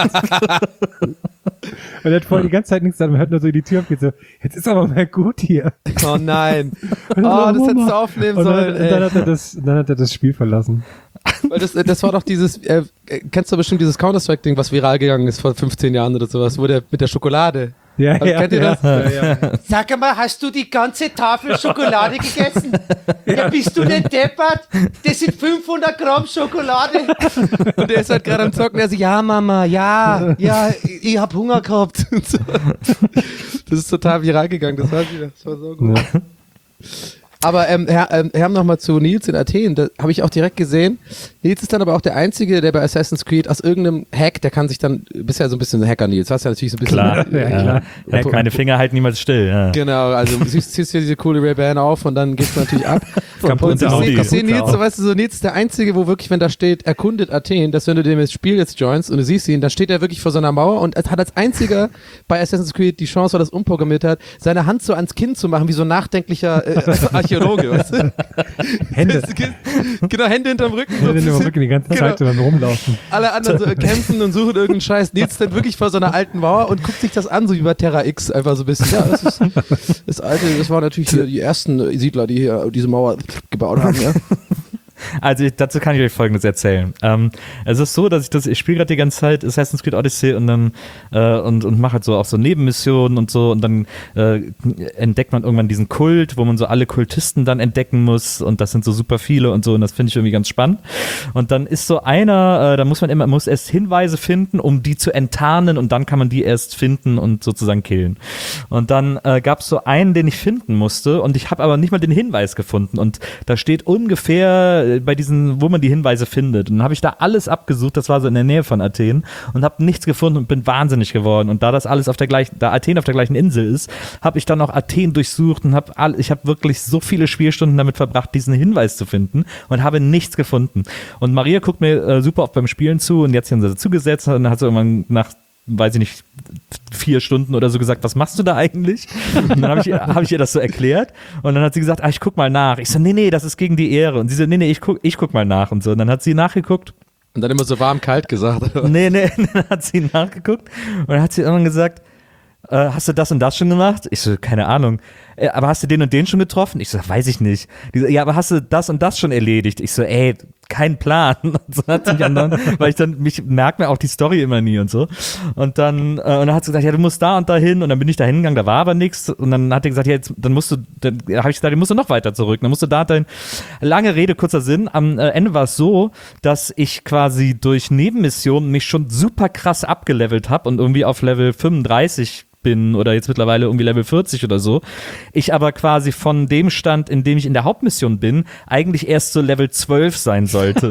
[SPEAKER 3] Und er hat vorher die ganze Zeit nichts gesagt. Man hört nur so die Tür aufgeht, so, jetzt ist aber mal gut hier.
[SPEAKER 2] oh nein. Oh,
[SPEAKER 3] Und dann
[SPEAKER 2] das
[SPEAKER 3] so,
[SPEAKER 2] hättest du
[SPEAKER 3] Mama.
[SPEAKER 2] aufnehmen
[SPEAKER 3] Und dann,
[SPEAKER 2] sollen.
[SPEAKER 3] und dann,
[SPEAKER 2] ey.
[SPEAKER 3] hat er das, dann hat er das Spiel verlassen.
[SPEAKER 2] Weil das, das war doch dieses, äh, kennst du bestimmt dieses Counter-Strike-Ding, was viral gegangen ist vor fünfzehn Jahren oder sowas, wo der mit der Schokolade.
[SPEAKER 3] Ja,
[SPEAKER 2] Also,
[SPEAKER 3] ja,
[SPEAKER 2] kennt ihr
[SPEAKER 3] ja,
[SPEAKER 2] das?
[SPEAKER 3] Ja, ja.
[SPEAKER 5] Sag mal, hast du die ganze Tafel Schokolade gegessen? Ja, bist du denn deppert? Das sind fünfhundert Gramm Schokolade.
[SPEAKER 2] Und der ist halt gerade am Zocken, der so, ja Mama, ja, ja, ich, ich hab Hunger gehabt. Und so. Das ist total viral gegangen, das war, das war so gut.
[SPEAKER 3] Ja.
[SPEAKER 2] Aber ähm, Herr, ähm, Herr, nochmal zu Nils in Athen, da habe ich auch direkt gesehen. Nils ist dann aber auch der Einzige, der bei Assassin's Creed aus irgendeinem Hack, der kann sich dann, bisher so ein bisschen Hacker Nils, hast ja natürlich so ein bisschen.
[SPEAKER 1] Klar.
[SPEAKER 3] Ja, klar.
[SPEAKER 1] Ja, meine Finger halten niemals still. Ja.
[SPEAKER 2] Genau, also du ziehst, ziehst hier diese coole Ray-Ban auf und dann geht's natürlich ab.
[SPEAKER 3] Kaputt
[SPEAKER 2] Und ich
[SPEAKER 3] auch.
[SPEAKER 2] sehe seh Nils,
[SPEAKER 3] Kaputt
[SPEAKER 2] so
[SPEAKER 3] auch.
[SPEAKER 2] weißt du, so Nils ist der Einzige, wo wirklich, wenn da steht, erkundet Athen, dass wenn du dem das Spiel jetzt joinst und du siehst ihn, dann steht er wirklich vor so einer Mauer und hat als einziger bei Assassin's Creed die Chance, weil er das umprogrammiert hat, seine Hand so ans Kinn zu machen, wie so ein nachdenklicher äh, Archäologe, weißt du?
[SPEAKER 3] Hände.
[SPEAKER 2] Genau, Hände hinterm Rücken. so
[SPEAKER 3] Hände
[SPEAKER 2] ein
[SPEAKER 3] in den
[SPEAKER 2] bisschen.
[SPEAKER 3] Rücken die ganze
[SPEAKER 2] Genau.
[SPEAKER 3] Zeit so beim Rumlaufen.
[SPEAKER 2] Alle anderen so kämpfen und suchen irgendeinen Scheiß. Nils dann wirklich vor so einer alten Mauer und guckt sich das an, so wie bei Terra X, einfach so ein bisschen. Ja, das ist das alte, das waren natürlich hier die ersten Siedler, die hier diese Mauer gebaut haben, ja.
[SPEAKER 1] Also ich, dazu kann ich euch Folgendes erzählen. Ähm, es ist so, dass ich das, ich spiele gerade die ganze Zeit Assassin's Creed Odyssey und dann äh, und, und mache halt so auch so Nebenmissionen und so und dann äh, entdeckt man irgendwann diesen Kult, wo man so alle Kultisten dann entdecken muss und das sind so super viele und so und das finde ich irgendwie ganz spannend. Und dann ist so einer, äh, da muss man immer, muss erst Hinweise finden, um die zu enttarnen und dann kann man die erst finden und sozusagen killen. Und dann äh, gab es so einen, den ich finden musste und ich habe aber nicht mal den Hinweis gefunden und da steht ungefähr bei diesen, wo man die Hinweise findet. Und dann habe ich da alles abgesucht, das war so in der Nähe von Athen und habe nichts gefunden und bin wahnsinnig geworden. Und da das alles auf der gleichen, da Athen auf der gleichen Insel ist, habe ich dann auch Athen durchsucht und habe all, ich habe wirklich so viele Spielstunden damit verbracht, diesen Hinweis zu finden und habe nichts gefunden. Und Maria guckt mir äh, super oft beim Spielen zu und jetzt haben sie zugesetzt und dann hat sie irgendwann nach weiß ich nicht, vier Stunden oder so gesagt, was machst du da eigentlich? Und dann habe ich, hab ich ihr das so erklärt und dann hat sie gesagt, ah, ich guck mal nach. Ich so, nee, nee, das ist gegen die Ehre. Und sie so, nee, nee, ich guck, ich guck mal nach und so. Und dann hat sie nachgeguckt.
[SPEAKER 2] Und dann immer so warm-kalt gesagt. Oder?
[SPEAKER 1] Nee, nee, dann hat sie nachgeguckt und dann hat sie irgendwann gesagt, äh, hast du das und das schon gemacht? Ich so, keine Ahnung. äh, aber hast du den und den schon getroffen? Ich so, weiß ich nicht. Die so, ja, aber hast du das und das schon erledigt? Ich so, ey, kein Plan. Und so hat sich dann, weil ich dann, mich merkt mir auch die Story immer nie und so. Und dann, äh, und dann hat sie gesagt, ja, du musst da und da hin. Und dann bin ich da hingegangen, da war aber nichts. Und dann hat er gesagt, ja, jetzt, dann musst du, dann habe ich gesagt, dann musst du noch weiter zurück. Dann musst du da dahin. Lange Rede, kurzer Sinn. Am äh, Ende war es so, dass ich quasi durch Nebenmissionen mich schon super krass abgelevelt habe und irgendwie auf Level fünfunddreißig bin oder jetzt mittlerweile irgendwie Level vierzig oder so. Ich aber quasi von dem Stand, in dem ich in der Hauptmission bin, eigentlich erst so Level zwölf sein sollte.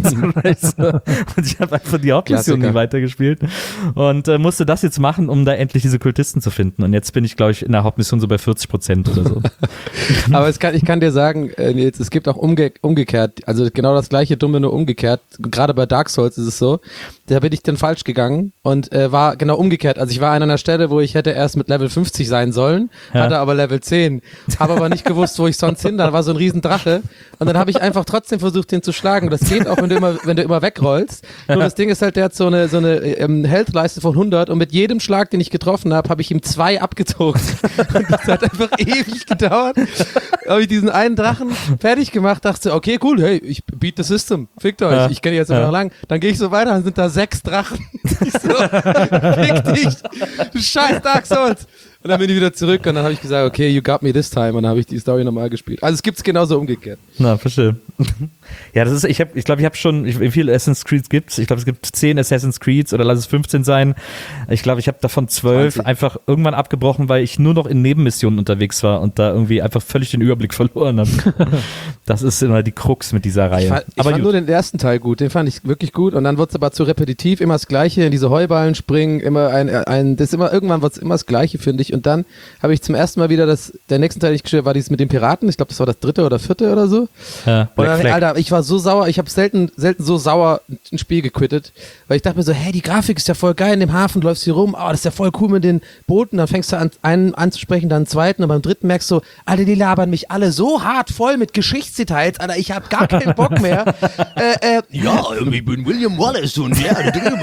[SPEAKER 1] Und ich habe einfach die Hauptmission nie weitergespielt und äh, musste das jetzt machen, um da endlich diese Kultisten zu finden. Und jetzt bin ich, glaube ich, in der Hauptmission so bei vierzig Prozent oder so.
[SPEAKER 2] Aber es kann, ich kann dir sagen, äh, Nils, es gibt auch umge- umgekehrt, also genau das gleiche Dumme, nur umgekehrt. Gerade bei Dark Souls ist es so, da bin ich dann falsch gegangen und äh, war genau umgekehrt. Also ich war an einer Stelle, wo ich hätte erst mit Level fünfzig sein sollen, ja. hatte aber Level zehn, habe aber nicht gewusst, wo ich sonst hin, da war so ein Riesendrache und dann habe ich einfach trotzdem versucht, den zu schlagen. Das geht auch, wenn du immer, wenn du immer wegrollst. Nur das Ding ist halt, der hat so eine, so eine ähm, Health-Leiste von hundert und mit jedem Schlag, den ich getroffen habe, habe ich ihm zwei abgezogen. Und das hat einfach ewig gedauert. Habe ich diesen einen Drachen fertig gemacht, dachte, okay, cool, hey, ich beat the system, fickt euch, ja. ich kenne jetzt immer ja. noch lang. Dann gehe ich so weiter, dann sind da sechs Drachen. Ich so, fick dich, du scheiß Dark Souls. Und dann bin ich wieder zurück und dann habe ich gesagt, okay, you got me this time. Und dann habe ich die Story nochmal gespielt. Also es gibt es genauso umgekehrt.
[SPEAKER 1] Na, verstehe. Ja, das ist, ich habe, ich glaube, ich habe schon, wie viele Assassin's Creed gibt's? Ich glaube, es gibt zehn Assassin's Creeds oder lass es fünfzehn sein. Ich glaube, ich habe davon zwölf einfach irgendwann abgebrochen, weil ich nur noch in Nebenmissionen unterwegs war und da irgendwie einfach völlig den Überblick verloren habe. Das ist immer die Krux mit dieser Reihe.
[SPEAKER 2] Ich fand, ich
[SPEAKER 1] aber
[SPEAKER 2] fand nur den ersten Teil gut, den fand ich wirklich gut und dann wurde es aber zu repetitiv, immer das Gleiche, in diese Heuballen springen, immer ein, ein das ist immer, irgendwann wird es immer das Gleiche, finde ich. Und dann habe ich zum ersten Mal wieder das, der nächsten Teil, den ich gespielt habe, war dieses mit den Piraten, ich glaube, das war das dritte oder vierte oder so.
[SPEAKER 1] Ja,
[SPEAKER 2] und dann, Alter, ich war so sauer, ich habe selten, selten so sauer ein Spiel gequittet, weil ich dachte mir so, hey, die Grafik ist ja voll geil in dem Hafen, du läufst hier rum, oh, das ist ja voll cool mit den Booten, dann fängst du an, einen anzusprechen, dann einen zweiten und beim dritten merkst du, Alter, die labern mich alle so hart voll mit Geschichtsdetails, Alter, ich habe gar keinen Bock mehr. äh, äh, ja, ich bin William Wallace und ja,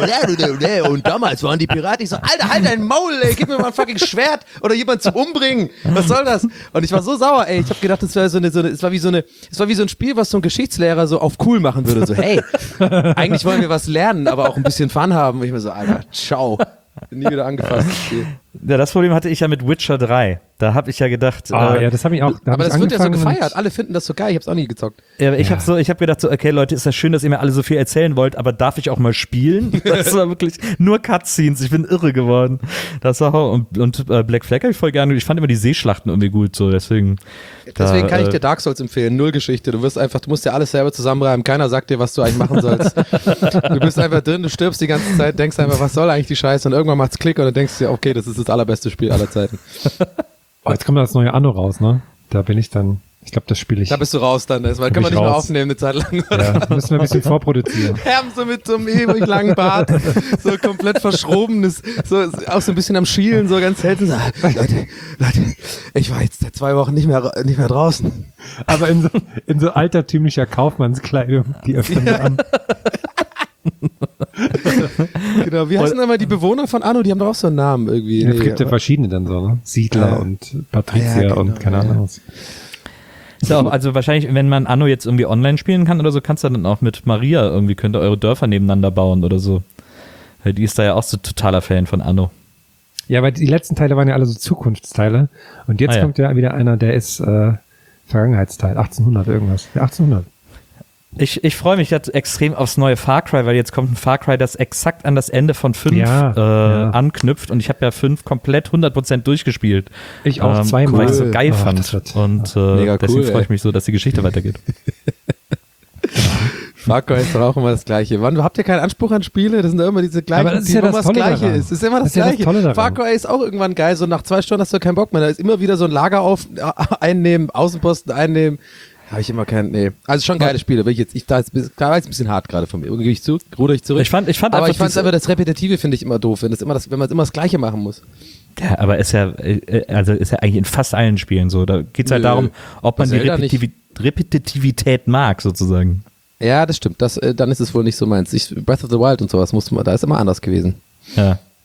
[SPEAKER 2] und damals waren die Piraten, ich so, Alter, halt dein Maul, ey, gib mir mal ein fucking Schwert oder jemand zum Umbringen, was soll das? Und ich war so sauer, ey, ich habe gedacht, das war so eine, so eine, es war wie so eine, es war wie so ein Spiel, was so ein Geschichtslehrer so auf cool machen würde, so, hey, eigentlich wollen wir was lernen, aber auch ein bisschen Fun haben. Und ich mir so, Alter, ciao. Bin nie wieder angefasst.
[SPEAKER 1] Ja, das Problem hatte ich ja mit Witcher drei. Da habe ich ja gedacht.
[SPEAKER 3] Ah,
[SPEAKER 1] äh,
[SPEAKER 3] ja, das habe ich auch. Da
[SPEAKER 2] aber
[SPEAKER 3] hab
[SPEAKER 2] das
[SPEAKER 3] ich
[SPEAKER 2] wird ja so
[SPEAKER 3] angefangen
[SPEAKER 2] gefeiert. Alle finden das so geil. Ich habe es auch nie gezockt.
[SPEAKER 1] Ja, ich
[SPEAKER 3] Ja.
[SPEAKER 1] habe so, ich habe gedacht so, okay, Leute, ist das schön, dass ihr mir alle so viel erzählen wollt, aber darf ich auch mal spielen? Das war wirklich nur Cutscenes. Ich bin irre geworden. Das war und, und äh, Black Flag habe ich voll gerne. Ich fand immer die Seeschlachten irgendwie gut, so deswegen.
[SPEAKER 2] Deswegen
[SPEAKER 1] da,
[SPEAKER 2] kann ich
[SPEAKER 1] äh,
[SPEAKER 2] dir Dark Souls empfehlen. Null Geschichte. Du wirst einfach, du musst dir alles selber zusammenreimen. Keiner sagt dir, was du eigentlich machen sollst. Du bist einfach drin, du stirbst die ganze Zeit, denkst einfach, was soll eigentlich die Scheiße? Und irgendwann macht's Klick und dann denkst du dir, okay, das ist das allerbeste Spiel aller Zeiten.
[SPEAKER 3] Oh, jetzt kommt das neue Anno raus, ne? Da bin ich dann, ich glaube, das spiele ich.
[SPEAKER 2] Da bist du raus dann, weil können wir nicht
[SPEAKER 3] raus.
[SPEAKER 2] mehr aufnehmen eine Zeit lang.
[SPEAKER 3] Ja, müssen wir ein bisschen vorproduzieren.
[SPEAKER 2] Herm so mit so einem ewig langen Bart, so komplett verschrobenes, so auch so ein bisschen am Schielen, so ganz selten. So, Leute, Leute, ich war jetzt seit zwei Wochen nicht mehr nicht mehr draußen.
[SPEAKER 3] Aber in so, in so altertümlicher Kaufmannskleidung, die öffnen wir an.
[SPEAKER 2] Genau, wie heißen immer die Bewohner von Anno? Die haben doch auch so einen Namen irgendwie.
[SPEAKER 3] Es
[SPEAKER 2] Nee,
[SPEAKER 3] gibt ja
[SPEAKER 2] aber-
[SPEAKER 3] verschiedene dann so, ne? Siedler
[SPEAKER 2] Ja.
[SPEAKER 3] und Patrizier
[SPEAKER 2] Ja, genau,
[SPEAKER 3] und keine
[SPEAKER 2] ja.
[SPEAKER 3] Ahnung was.
[SPEAKER 1] Ist ja auch, also wahrscheinlich, wenn man Anno jetzt irgendwie online spielen kann oder so, kannst du dann auch mit Maria irgendwie, könnt ihr eure Dörfer nebeneinander bauen oder so. Weil die ist da ja auch so totaler Fan von Anno.
[SPEAKER 3] Ja, weil die letzten Teile waren ja alle so Zukunftsteile. Und jetzt
[SPEAKER 1] Ah, ja.
[SPEAKER 3] kommt ja wieder einer, der ist äh, Vergangenheitsteil, achtzehnhundert irgendwas. Ja, achtzehnhundert.
[SPEAKER 1] Ich, ich freue mich jetzt extrem aufs neue Far Cry, weil jetzt kommt ein Far Cry, das exakt an das Ende von fünf
[SPEAKER 3] Ja,
[SPEAKER 1] äh,
[SPEAKER 3] ja.
[SPEAKER 1] anknüpft und ich habe ja fünf komplett hundert Prozent durchgespielt.
[SPEAKER 3] Ich auch
[SPEAKER 1] Ähm,
[SPEAKER 3] zweimal.
[SPEAKER 1] Weil ich so geil
[SPEAKER 3] Oh,
[SPEAKER 1] fand.
[SPEAKER 3] das wird-
[SPEAKER 1] und äh,
[SPEAKER 2] Mega
[SPEAKER 1] deswegen
[SPEAKER 2] cool,
[SPEAKER 1] freue ich
[SPEAKER 2] ey.
[SPEAKER 1] mich so, dass die Geschichte weitergeht.
[SPEAKER 2] Far Cry ist doch auch immer das Gleiche. Wann habt ihr keinen Anspruch an Spiele? Das sind doch immer diese gleichen,
[SPEAKER 3] Aber das ist
[SPEAKER 2] die
[SPEAKER 3] ja
[SPEAKER 2] immer
[SPEAKER 3] das
[SPEAKER 2] das
[SPEAKER 3] Tolle
[SPEAKER 2] Gleiche
[SPEAKER 3] daran.
[SPEAKER 2] ist. Das ist immer das,
[SPEAKER 3] Das ist ja das
[SPEAKER 2] Gleiche.
[SPEAKER 3] Tolle daran.
[SPEAKER 2] Far Cry ist auch irgendwann geil, so nach zwei Stunden hast du keinen Bock mehr. Da ist immer wieder so ein Lager auf, äh, einnehmen, Außenposten einnehmen. Habe ich immer keinen, nee. Also schon geile Spiele, will ich jetzt, ich, da ist, da war jetzt ein bisschen hart gerade von mir. Gebe ich zu, ruder ich zurück.
[SPEAKER 1] Ich fand, ich fand
[SPEAKER 2] aber
[SPEAKER 1] einfach
[SPEAKER 2] ich fand
[SPEAKER 1] diese-
[SPEAKER 2] aber das Repetitive finde ich immer doof, wenn, das immer das, wenn man immer das Gleiche machen muss.
[SPEAKER 1] Ja, aber ist ja, äh, also ist ja eigentlich in fast allen Spielen so. Da geht es halt
[SPEAKER 2] Nö.
[SPEAKER 1] darum, ob man
[SPEAKER 2] Bei
[SPEAKER 1] die
[SPEAKER 2] Zelda
[SPEAKER 1] Repetivi Repetitivität mag, sozusagen.
[SPEAKER 2] Ja, das stimmt. Das, äh, dann ist es wohl nicht so meins. Ich, Breath of the Wild und sowas musste man, da ist immer anders gewesen.
[SPEAKER 1] Ja.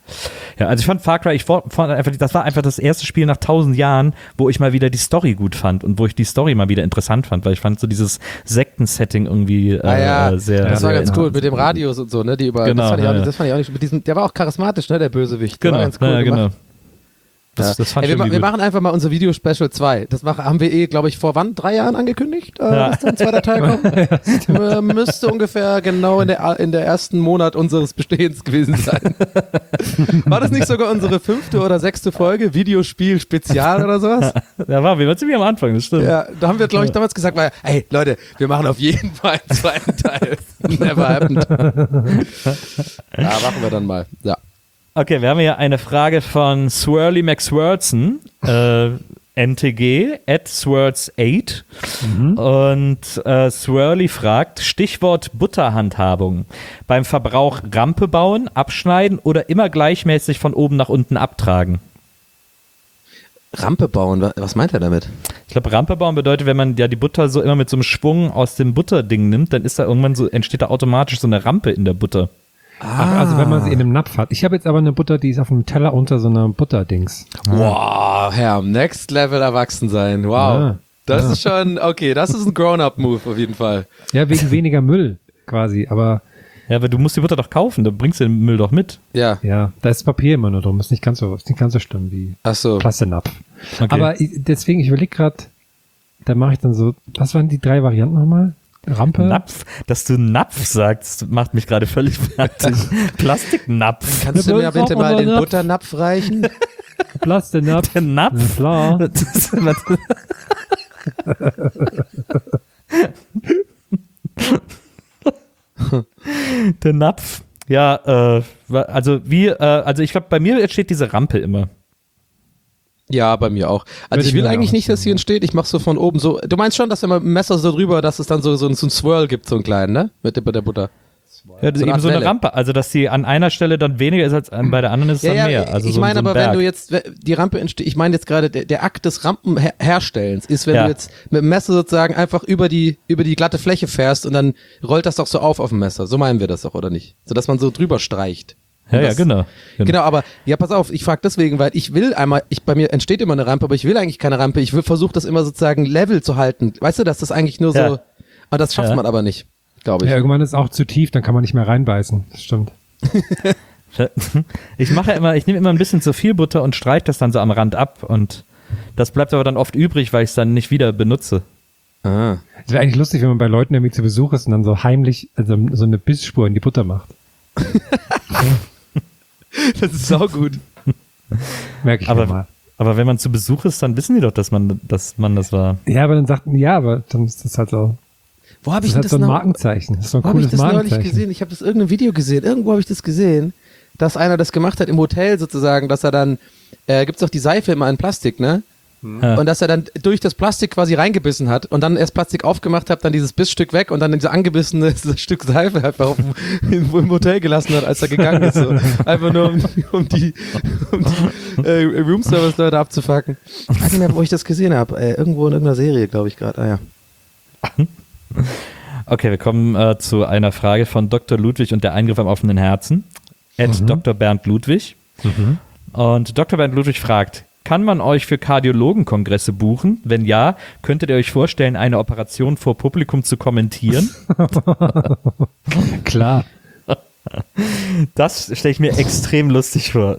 [SPEAKER 1] Ja, also ich fand Far Cry, ich fand einfach, das war einfach das erste Spiel nach tausend Jahren, wo ich mal wieder die Story gut fand und wo ich die Story mal wieder interessant fand, weil ich fand so dieses Sekten-Setting irgendwie äh,
[SPEAKER 2] Ah ja,
[SPEAKER 1] sehr.
[SPEAKER 2] das war
[SPEAKER 1] sehr
[SPEAKER 2] ganz cool mit dem Radios und so, ne? Die über,
[SPEAKER 1] Genau,
[SPEAKER 2] das, fand ich
[SPEAKER 1] ja,
[SPEAKER 2] auch,
[SPEAKER 1] ja.
[SPEAKER 2] das fand ich auch nicht. Mit diesem, der war auch charismatisch, ne? Der Bösewicht. Der
[SPEAKER 1] Genau,
[SPEAKER 2] war ganz cool
[SPEAKER 1] ja,
[SPEAKER 2] gemacht.
[SPEAKER 1] genau. Das, das fand
[SPEAKER 2] Ey,
[SPEAKER 1] ich
[SPEAKER 2] wir, ma-
[SPEAKER 1] irgendwie
[SPEAKER 2] wir
[SPEAKER 1] gut.
[SPEAKER 2] machen einfach mal unser Video Special zwei. Das machen, haben wir eh, glaube ich, vor wann? Drei Jahren angekündigt, äh,
[SPEAKER 1] Ja.
[SPEAKER 2] dass da ein zweiter Teil kommt. äh, müsste ungefähr genau in der, in der ersten Monat unseres Bestehens gewesen sein. War das nicht sogar unsere fünfte oder sechste Folge? Videospiel Spezial oder sowas?
[SPEAKER 1] Ja, war wir waren ziemlich am Anfang, das stimmt.
[SPEAKER 2] Ja, da haben wir, glaube ich, damals gesagt, weil, ey, Leute, wir machen auf jeden Fall einen zweiten Teil. Never happened. Ja, machen wir dann mal. Ja.
[SPEAKER 1] Okay, wir haben hier eine Frage von Swirly McSwirlson, äh, N T G, at Swirls acht. Und äh, Swirly fragt, Stichwort Butterhandhabung. Beim Verbrauch Rampe bauen, abschneiden oder immer gleichmäßig von oben nach unten abtragen?
[SPEAKER 2] Rampe bauen, wa- was meint er damit?
[SPEAKER 1] Ich glaube, Rampe bauen bedeutet, wenn man ja die Butter so immer mit so einem Schwung aus dem Butterding nimmt, dann ist da irgendwann so, entsteht da automatisch so eine Rampe in der Butter.
[SPEAKER 3] Ach, also wenn man sie in einem Napf hat. Ich habe jetzt aber eine Butter, die ist auf einem Teller unter so einer Butterdings.
[SPEAKER 2] Wow, Herr, Next Level erwachsen sein. Wow.
[SPEAKER 3] Ja,
[SPEAKER 2] das
[SPEAKER 3] ja.
[SPEAKER 2] ist schon, okay, das ist ein Grown-Up-Move auf jeden Fall.
[SPEAKER 3] Ja, wegen weniger Müll quasi. Aber
[SPEAKER 1] Ja, aber du musst die Butter doch kaufen, da bringst du den Müll doch mit.
[SPEAKER 2] Ja,
[SPEAKER 3] ja, da ist Papier immer nur drum. Ist nicht ganz so, ist nicht ganz so schlimm wie
[SPEAKER 2] ach so.
[SPEAKER 3] Plastiknapf.
[SPEAKER 1] Okay.
[SPEAKER 3] Aber ich, deswegen, ich überlege gerade, da mache ich dann so, was waren die drei Varianten nochmal? Rampe?
[SPEAKER 1] Napf, dass du Napf sagst, macht mich gerade völlig fertig. Plastiknapf.
[SPEAKER 2] Kannst du mir bitte mal den Butternapf reichen?
[SPEAKER 3] Plastiknapf.
[SPEAKER 1] Der Napf?
[SPEAKER 3] Ja, klar.
[SPEAKER 1] Das, was, der Napf. Ja, äh, wa- also wie, äh, also ich glaube, bei mir entsteht diese Rampe immer.
[SPEAKER 2] Ja, bei mir auch. Also
[SPEAKER 3] Würde
[SPEAKER 2] ich will
[SPEAKER 3] mir
[SPEAKER 2] eigentlich
[SPEAKER 3] auch
[SPEAKER 2] nicht, dass hier entsteht. Ich mache so von oben so. Du meinst schon, dass wenn man ein Messer so drüber, dass es dann so, so, ein- so ein Swirl gibt, so einen kleinen, ne? Mit der, mit der Butter.
[SPEAKER 1] Ja, das
[SPEAKER 2] So
[SPEAKER 1] ist
[SPEAKER 2] eine
[SPEAKER 1] eben
[SPEAKER 2] Art
[SPEAKER 1] so eine
[SPEAKER 2] Welle.
[SPEAKER 1] Rampe, also dass die an einer Stelle dann weniger ist als an, bei der anderen ist es
[SPEAKER 2] Ja,
[SPEAKER 1] dann
[SPEAKER 2] ja,
[SPEAKER 1] mehr. Also
[SPEAKER 2] ich
[SPEAKER 1] so,
[SPEAKER 2] meine
[SPEAKER 1] so ein
[SPEAKER 2] aber,
[SPEAKER 1] Berg.
[SPEAKER 2] wenn du jetzt, we- die Rampe entsteht, ich meine jetzt gerade, der, der Akt des Rampenherstellens ist, wenn
[SPEAKER 1] Ja.
[SPEAKER 2] du jetzt mit dem Messer sozusagen einfach über die, über die glatte Fläche fährst und dann rollt das doch so auf auf dem Messer. So meinen wir das doch, oder nicht? So, dass man so drüber streicht.
[SPEAKER 1] Ja,
[SPEAKER 2] Und
[SPEAKER 1] ja,
[SPEAKER 2] das-
[SPEAKER 1] genau.
[SPEAKER 2] Genau, aber ja, pass auf, ich frage deswegen, weil ich will einmal, ich bei mir entsteht immer eine Rampe, aber ich will eigentlich keine Rampe. Ich will versuche das immer sozusagen level zu halten. Weißt du, dass das eigentlich nur so,
[SPEAKER 1] Ja.
[SPEAKER 2] aber das schafft
[SPEAKER 1] Ja.
[SPEAKER 2] man aber nicht, glaube ich.
[SPEAKER 3] Ja, irgendwann ist es auch zu tief, dann kann man nicht mehr reinbeißen. Das stimmt.
[SPEAKER 1] Ich mache ja immer, ich nehme immer ein bisschen zu viel Butter und streiche das dann so am Rand ab und das bleibt aber dann oft übrig, weil ich es dann nicht wieder benutze.
[SPEAKER 2] Ah.
[SPEAKER 3] Es wäre eigentlich lustig, wenn man bei Leuten irgendwie zu Besuch ist und dann so heimlich also so eine Bissspur in die Butter macht.
[SPEAKER 2] Das ist saugut.
[SPEAKER 3] Merke ich
[SPEAKER 1] Aber,
[SPEAKER 3] mir mal.
[SPEAKER 1] aber wenn man zu Besuch ist, dann wissen die doch, dass man, dass man das war.
[SPEAKER 3] Ja, aber dann sagten, ja, aber dann ist das halt so,
[SPEAKER 2] Wo habe
[SPEAKER 3] das
[SPEAKER 2] ich
[SPEAKER 3] ist halt
[SPEAKER 2] das
[SPEAKER 3] so ein
[SPEAKER 2] noch?
[SPEAKER 3] Markenzeichen. Das ist so ein
[SPEAKER 2] Wo habe ich
[SPEAKER 3] cooles
[SPEAKER 2] das neulich
[SPEAKER 3] Markenzeichen.
[SPEAKER 2] gesehen? Ich habe das in irgendeinem Video gesehen. Irgendwo habe ich das gesehen, dass einer das gemacht hat im Hotel sozusagen, dass er dann, äh, gibt's doch die Seife immer in Plastik, ne?
[SPEAKER 1] Ja.
[SPEAKER 2] Und dass er dann durch das Plastik quasi reingebissen hat und dann erst Plastik aufgemacht hat, dann dieses Bissstück weg und dann diese angebissene Stück Seife einfach auf dem, im, im Hotel gelassen hat, als er gegangen ist. So. Einfach nur um, um die, um die äh, Roomservice-Leute abzufacken. Ich weiß nicht mehr, wo ich das gesehen habe. Äh, irgendwo in irgendeiner Serie, glaube ich gerade. Ah ja.
[SPEAKER 1] Okay, wir kommen äh, zu einer Frage von Doktor Ludwig und der Eingriff am offenen Herzen. At Doktor Bernd Ludwig. Und Doktor Bernd Ludwig fragt, kann man euch für Kardiologenkongresse buchen? Wenn ja, könntet ihr euch vorstellen, eine Operation vor Publikum zu kommentieren?
[SPEAKER 3] Klar.
[SPEAKER 1] Das stelle ich mir extrem lustig vor.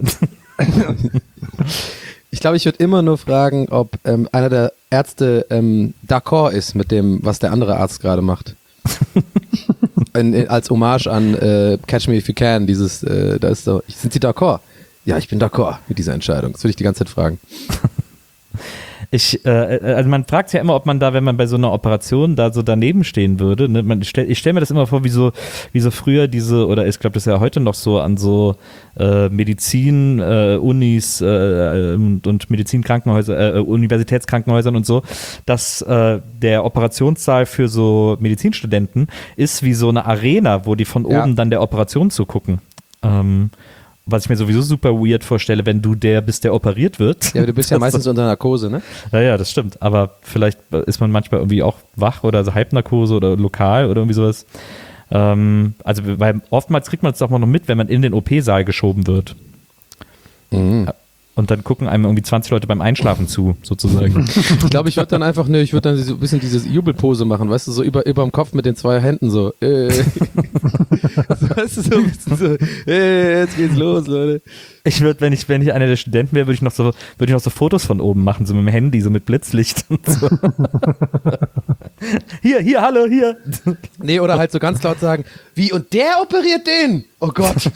[SPEAKER 2] Ich glaube, ich würde immer nur fragen, ob ähm, einer der Ärzte ähm, d'accord ist mit dem, was der andere Arzt gerade macht. in, in, als Hommage an äh, Catch Me If You Can, dieses, äh, da ist so, sind Sie d'accord? Ja, ich bin d'accord mit dieser Entscheidung. Das würde ich die ganze Zeit fragen.
[SPEAKER 1] Ich, äh, also man fragt sich ja immer, ob man da, wenn man bei so einer Operation da so daneben stehen würde, ne? man stell, ich stelle mir das immer vor, wie so, wie so früher diese, oder ich glaube, das ist ja heute noch so an so äh, Medizin, äh, Unis äh, und, und Medizinkrankenhäuser, äh, Universitätskrankenhäusern und so, dass äh, der Operationssaal für so Medizinstudenten ist wie so eine Arena, wo die von
[SPEAKER 2] Ja.
[SPEAKER 1] oben dann der Operation zugucken. Ähm, was ich mir sowieso super weird vorstelle, wenn du der bist, der operiert wird.
[SPEAKER 2] Ja, aber du bist ja meistens unter Narkose, ne?
[SPEAKER 1] Ja, ja, das stimmt. Aber vielleicht ist man manchmal irgendwie auch wach oder so Halbnarkose oder lokal oder irgendwie sowas. Ähm, also, weil oftmals kriegt man es doch mal noch mit, wenn man in den O P-Saal geschoben wird.
[SPEAKER 2] Mhm.
[SPEAKER 1] Und dann gucken einem irgendwie zwanzig Leute beim Einschlafen zu, sozusagen.
[SPEAKER 2] Ich glaube, ich würde dann einfach, ne, ich würde dann so ein bisschen diese Jubelpose machen, weißt du, so über, über dem Kopf mit den zwei Händen so. Äh. So, weißt du, so ein bisschen so, äh, jetzt geht's los, Leute.
[SPEAKER 1] Ich würde, wenn ich, wenn ich einer der Studenten wäre, würde ich noch so, würde ich noch so Fotos von oben machen, so mit dem Handy, so mit Blitzlicht und so. Hier, hier, hallo, hier.
[SPEAKER 2] Nee, oder halt so ganz laut sagen, wie, und der operiert den? Oh Gott.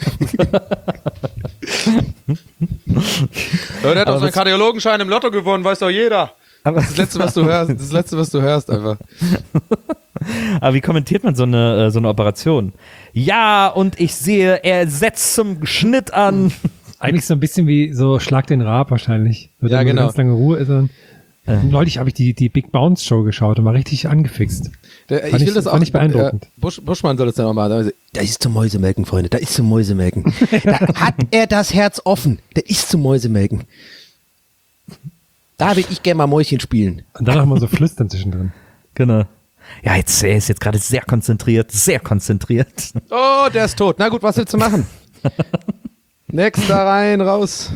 [SPEAKER 2] Ja, der hat doch seinen Kardiologenschein im Lotto gewonnen, weiß doch jeder.
[SPEAKER 1] Aber
[SPEAKER 2] Das Letzte, was du hörst, das Letzte, was du hörst, einfach.
[SPEAKER 1] Aber wie kommentiert man so eine, äh, so eine Operation? Ja, und ich sehe, er setzt zum Schnitt an.
[SPEAKER 3] Eigentlich so ein bisschen wie so Schlag den Raab wahrscheinlich. Wenn
[SPEAKER 2] Ja,
[SPEAKER 3] dann
[SPEAKER 2] genau.
[SPEAKER 3] ganz lange Ruhe ist. Dann,
[SPEAKER 1] Äh.
[SPEAKER 3] Neulich habe ich die, die Big Bounce Show geschaut und war richtig angefixt.
[SPEAKER 2] Der, ich
[SPEAKER 3] Fand
[SPEAKER 2] will
[SPEAKER 3] ich-
[SPEAKER 2] das auch
[SPEAKER 3] fand ich beeindruckend.
[SPEAKER 2] Äh, Busch, Buschmann soll das dann auch machen. Da ist zum Mäusemelken, Freunde, da ist zum Mäusemelken. Da hat er das Herz offen. Da ist zum Mäusemelken. Da will ich gerne mal Mäuschen spielen.
[SPEAKER 3] Und dann auch mal so flüstern zwischendrin.
[SPEAKER 1] Genau. Ja, jetzt, er ist jetzt gerade sehr konzentriert, sehr konzentriert.
[SPEAKER 2] Oh, der ist tot. Na gut, was willst du machen? Next, da rein, raus.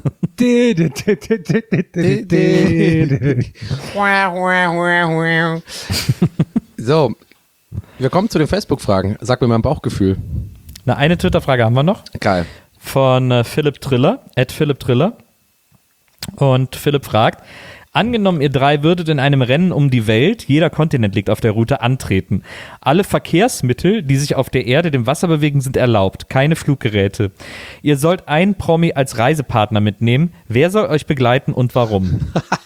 [SPEAKER 2] So, wir kommen zu den Facebook-Fragen. Sag mir mal ein Bauchgefühl.
[SPEAKER 1] Na, eine Twitter-Frage haben wir noch.
[SPEAKER 2] Geil.
[SPEAKER 1] Von äh, Philipp Triller, at Philipp Triller. Und Philipp fragt, angenommen, ihr drei würdet in einem Rennen um die Welt, jeder Kontinent liegt auf der Route, antreten. Alle Verkehrsmittel, die sich auf der Erde dem Wasser bewegen, sind erlaubt, keine Fluggeräte. Ihr sollt einen Promi als Reisepartner mitnehmen. Wer soll euch begleiten und warum?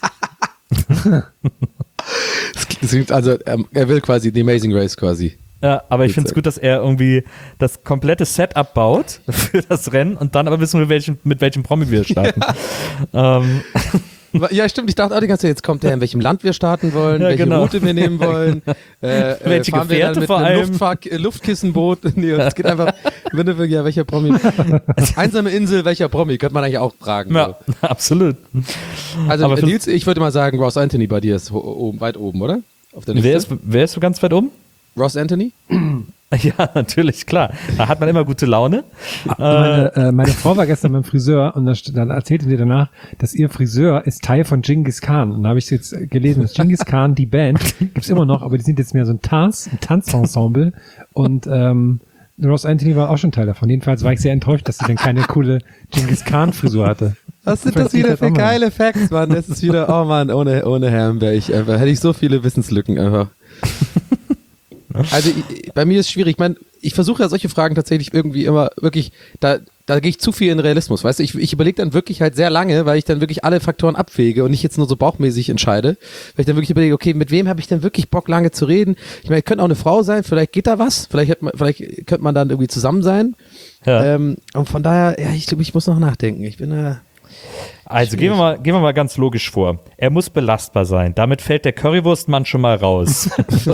[SPEAKER 2] Das klingt also, ähm, er will quasi die Amazing Race quasi.
[SPEAKER 1] Ja, aber ich finde es gut, dass er irgendwie das komplette Setup baut für das Rennen und dann aber wissen wir, welchen, mit welchem Promi wir starten. ähm,
[SPEAKER 2] Ja, stimmt. Ich dachte auch die ganze Zeit, jetzt kommt der, in welchem Land wir starten wollen,
[SPEAKER 1] Ja,
[SPEAKER 2] welche
[SPEAKER 1] genau.
[SPEAKER 2] Route wir nehmen wollen. Äh,
[SPEAKER 1] Welche
[SPEAKER 2] äh, fahren wir
[SPEAKER 1] Gefährte
[SPEAKER 2] dann mit
[SPEAKER 1] vor
[SPEAKER 2] einem
[SPEAKER 1] allem.
[SPEAKER 2] Luftfahr äh, Luftkissenboot. Nee, es geht einfach, ja, welcher Promi. Einsame Insel, welcher Promi, könnte man eigentlich auch fragen.
[SPEAKER 1] ja, absolut.
[SPEAKER 2] So. Also,
[SPEAKER 1] aber
[SPEAKER 2] äh,
[SPEAKER 1] für-
[SPEAKER 2] Nils, ich würde mal sagen, Ross Anthony bei dir ist ho- oben, weit oben, oder? Auf der Liste.
[SPEAKER 1] Wer ist, wer ist so ganz weit oben?
[SPEAKER 2] Ross Anthony?
[SPEAKER 1] Ja, natürlich, klar. Da hat man immer gute Laune.
[SPEAKER 3] Meine, äh, meine Frau war gestern beim Friseur und dann, st- dann erzählte sie danach, dass ihr Friseur ist Teil von Genghis Khan. Und da habe ich jetzt gelesen, dass Genghis Khan, die Band, gibt's immer noch, aber die sind jetzt mehr so ein Tanz, ein Tanzensemble. Und ähm, Ross Anthony war auch schon Teil davon. Jedenfalls war ich sehr enttäuscht, dass sie dann keine coole Genghis Khan Frisur hatte.
[SPEAKER 2] Was sind
[SPEAKER 3] Vielleicht
[SPEAKER 2] das wieder
[SPEAKER 3] sieht das
[SPEAKER 2] für
[SPEAKER 3] auch mal.
[SPEAKER 2] geile Facts, Mann? Das ist wieder, oh Mann, ohne, ohne Herrn wäre ich einfach, hätte ich so viele Wissenslücken einfach. Also ich, bei mir ist es schwierig. Ich meine, ich versuche ja solche Fragen tatsächlich irgendwie immer wirklich, da, da gehe ich zu viel in Realismus, weißt du? Ich, ich überlege dann wirklich halt sehr lange, weil ich dann wirklich alle Faktoren abwäge und nicht jetzt nur so bauchmäßig entscheide. Weil ich dann wirklich überlege, okay, mit wem habe ich denn wirklich Bock, lange zu reden? Ich meine, könnte auch eine Frau sein, vielleicht geht da was, vielleicht, hat man, vielleicht könnte man dann irgendwie zusammen sein.
[SPEAKER 1] Ja.
[SPEAKER 2] Ähm, und von daher, ja, ich glaube, ich muss noch nachdenken. Ich bin äh,
[SPEAKER 1] Also gehen wir, mal, gehen wir mal ganz logisch vor. Er muss belastbar sein. Damit fällt der Currywurstmann schon mal raus.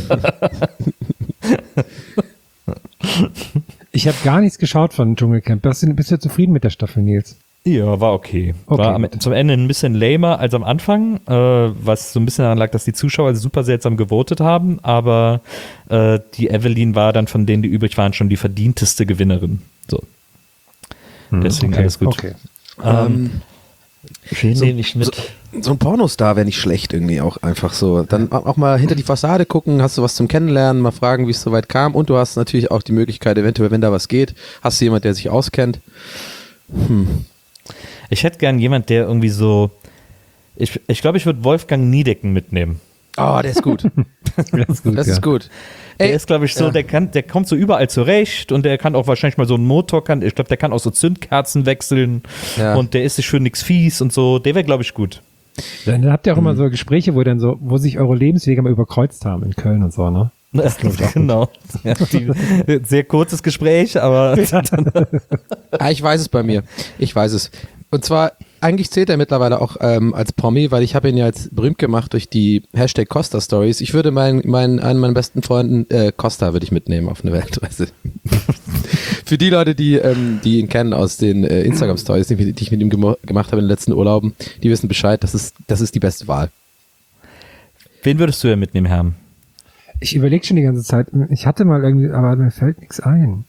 [SPEAKER 3] Ich habe gar nichts geschaut von Dschungelcamp. Bist du, bist du zufrieden mit der Staffel, Nils?
[SPEAKER 1] Ja, war okay.
[SPEAKER 3] Okay,
[SPEAKER 1] War am,
[SPEAKER 3] gut.
[SPEAKER 1] zum Ende ein bisschen lamer als am Anfang, äh, was so ein bisschen daran lag, dass die Zuschauer super seltsam gewotet haben, aber äh, die Evelyn war dann von denen, die übrig waren, schon die verdienteste Gewinnerin. So. Deswegen
[SPEAKER 3] okay,
[SPEAKER 1] alles gut.
[SPEAKER 3] okay.
[SPEAKER 1] Ähm,
[SPEAKER 2] so,
[SPEAKER 1] nehme ich mit.
[SPEAKER 2] So, so ein Pornostar wäre nicht schlecht irgendwie auch einfach so. Dann auch mal hinter die Fassade gucken, hast du was zum Kennenlernen, mal fragen, wie es soweit kam und du hast natürlich auch die Möglichkeit, eventuell, wenn da was geht, hast du jemand, der sich auskennt. Hm.
[SPEAKER 1] Ich hätte gern jemand, der irgendwie so, ich, ich glaube, ich würde Wolfgang Niedecken mitnehmen.
[SPEAKER 2] Oh, der ist gut.
[SPEAKER 3] Das ist gut,
[SPEAKER 2] Das
[SPEAKER 3] ja.
[SPEAKER 2] ist gut.
[SPEAKER 1] Der
[SPEAKER 2] Ey,
[SPEAKER 1] ist, glaube ich, so,
[SPEAKER 2] ja.
[SPEAKER 1] der kann, der kommt so überall zurecht und der kann auch wahrscheinlich mal so einen Motor, kann, ich glaube, der kann auch so Zündkerzen wechseln
[SPEAKER 2] Ja.
[SPEAKER 1] und der ist sich für nix fies und so. Der wäre, glaube ich, gut.
[SPEAKER 3] Dann habt ihr auch immer so Gespräche, wo dann so, wo sich eure Lebenswege mal überkreuzt haben in Köln und so, ne?
[SPEAKER 1] Genau. Ja, die, sehr kurzes Gespräch, aber
[SPEAKER 2] Ah, ich weiß es bei mir. Ich weiß es. Und zwar, eigentlich zählt er mittlerweile auch ähm, als Promi, weil ich habe ihn ja jetzt berühmt gemacht durch die Hashtag Costa Stories. Ich würde meinen, meinen, einen meiner besten Freunden, äh, Costa würde ich mitnehmen auf eine Weltreise. Für die Leute, die, ähm, die ihn kennen aus den äh, Instagram Stories, die, die ich mit ihm gemo- gemacht habe in den letzten Urlauben, die wissen Bescheid, das ist, das ist die beste Wahl.
[SPEAKER 1] wen würdest du ja mitnehmen, Herm?
[SPEAKER 3] Ich überlege schon die ganze Zeit, ich hatte mal irgendwie, aber mir fällt nichts ein.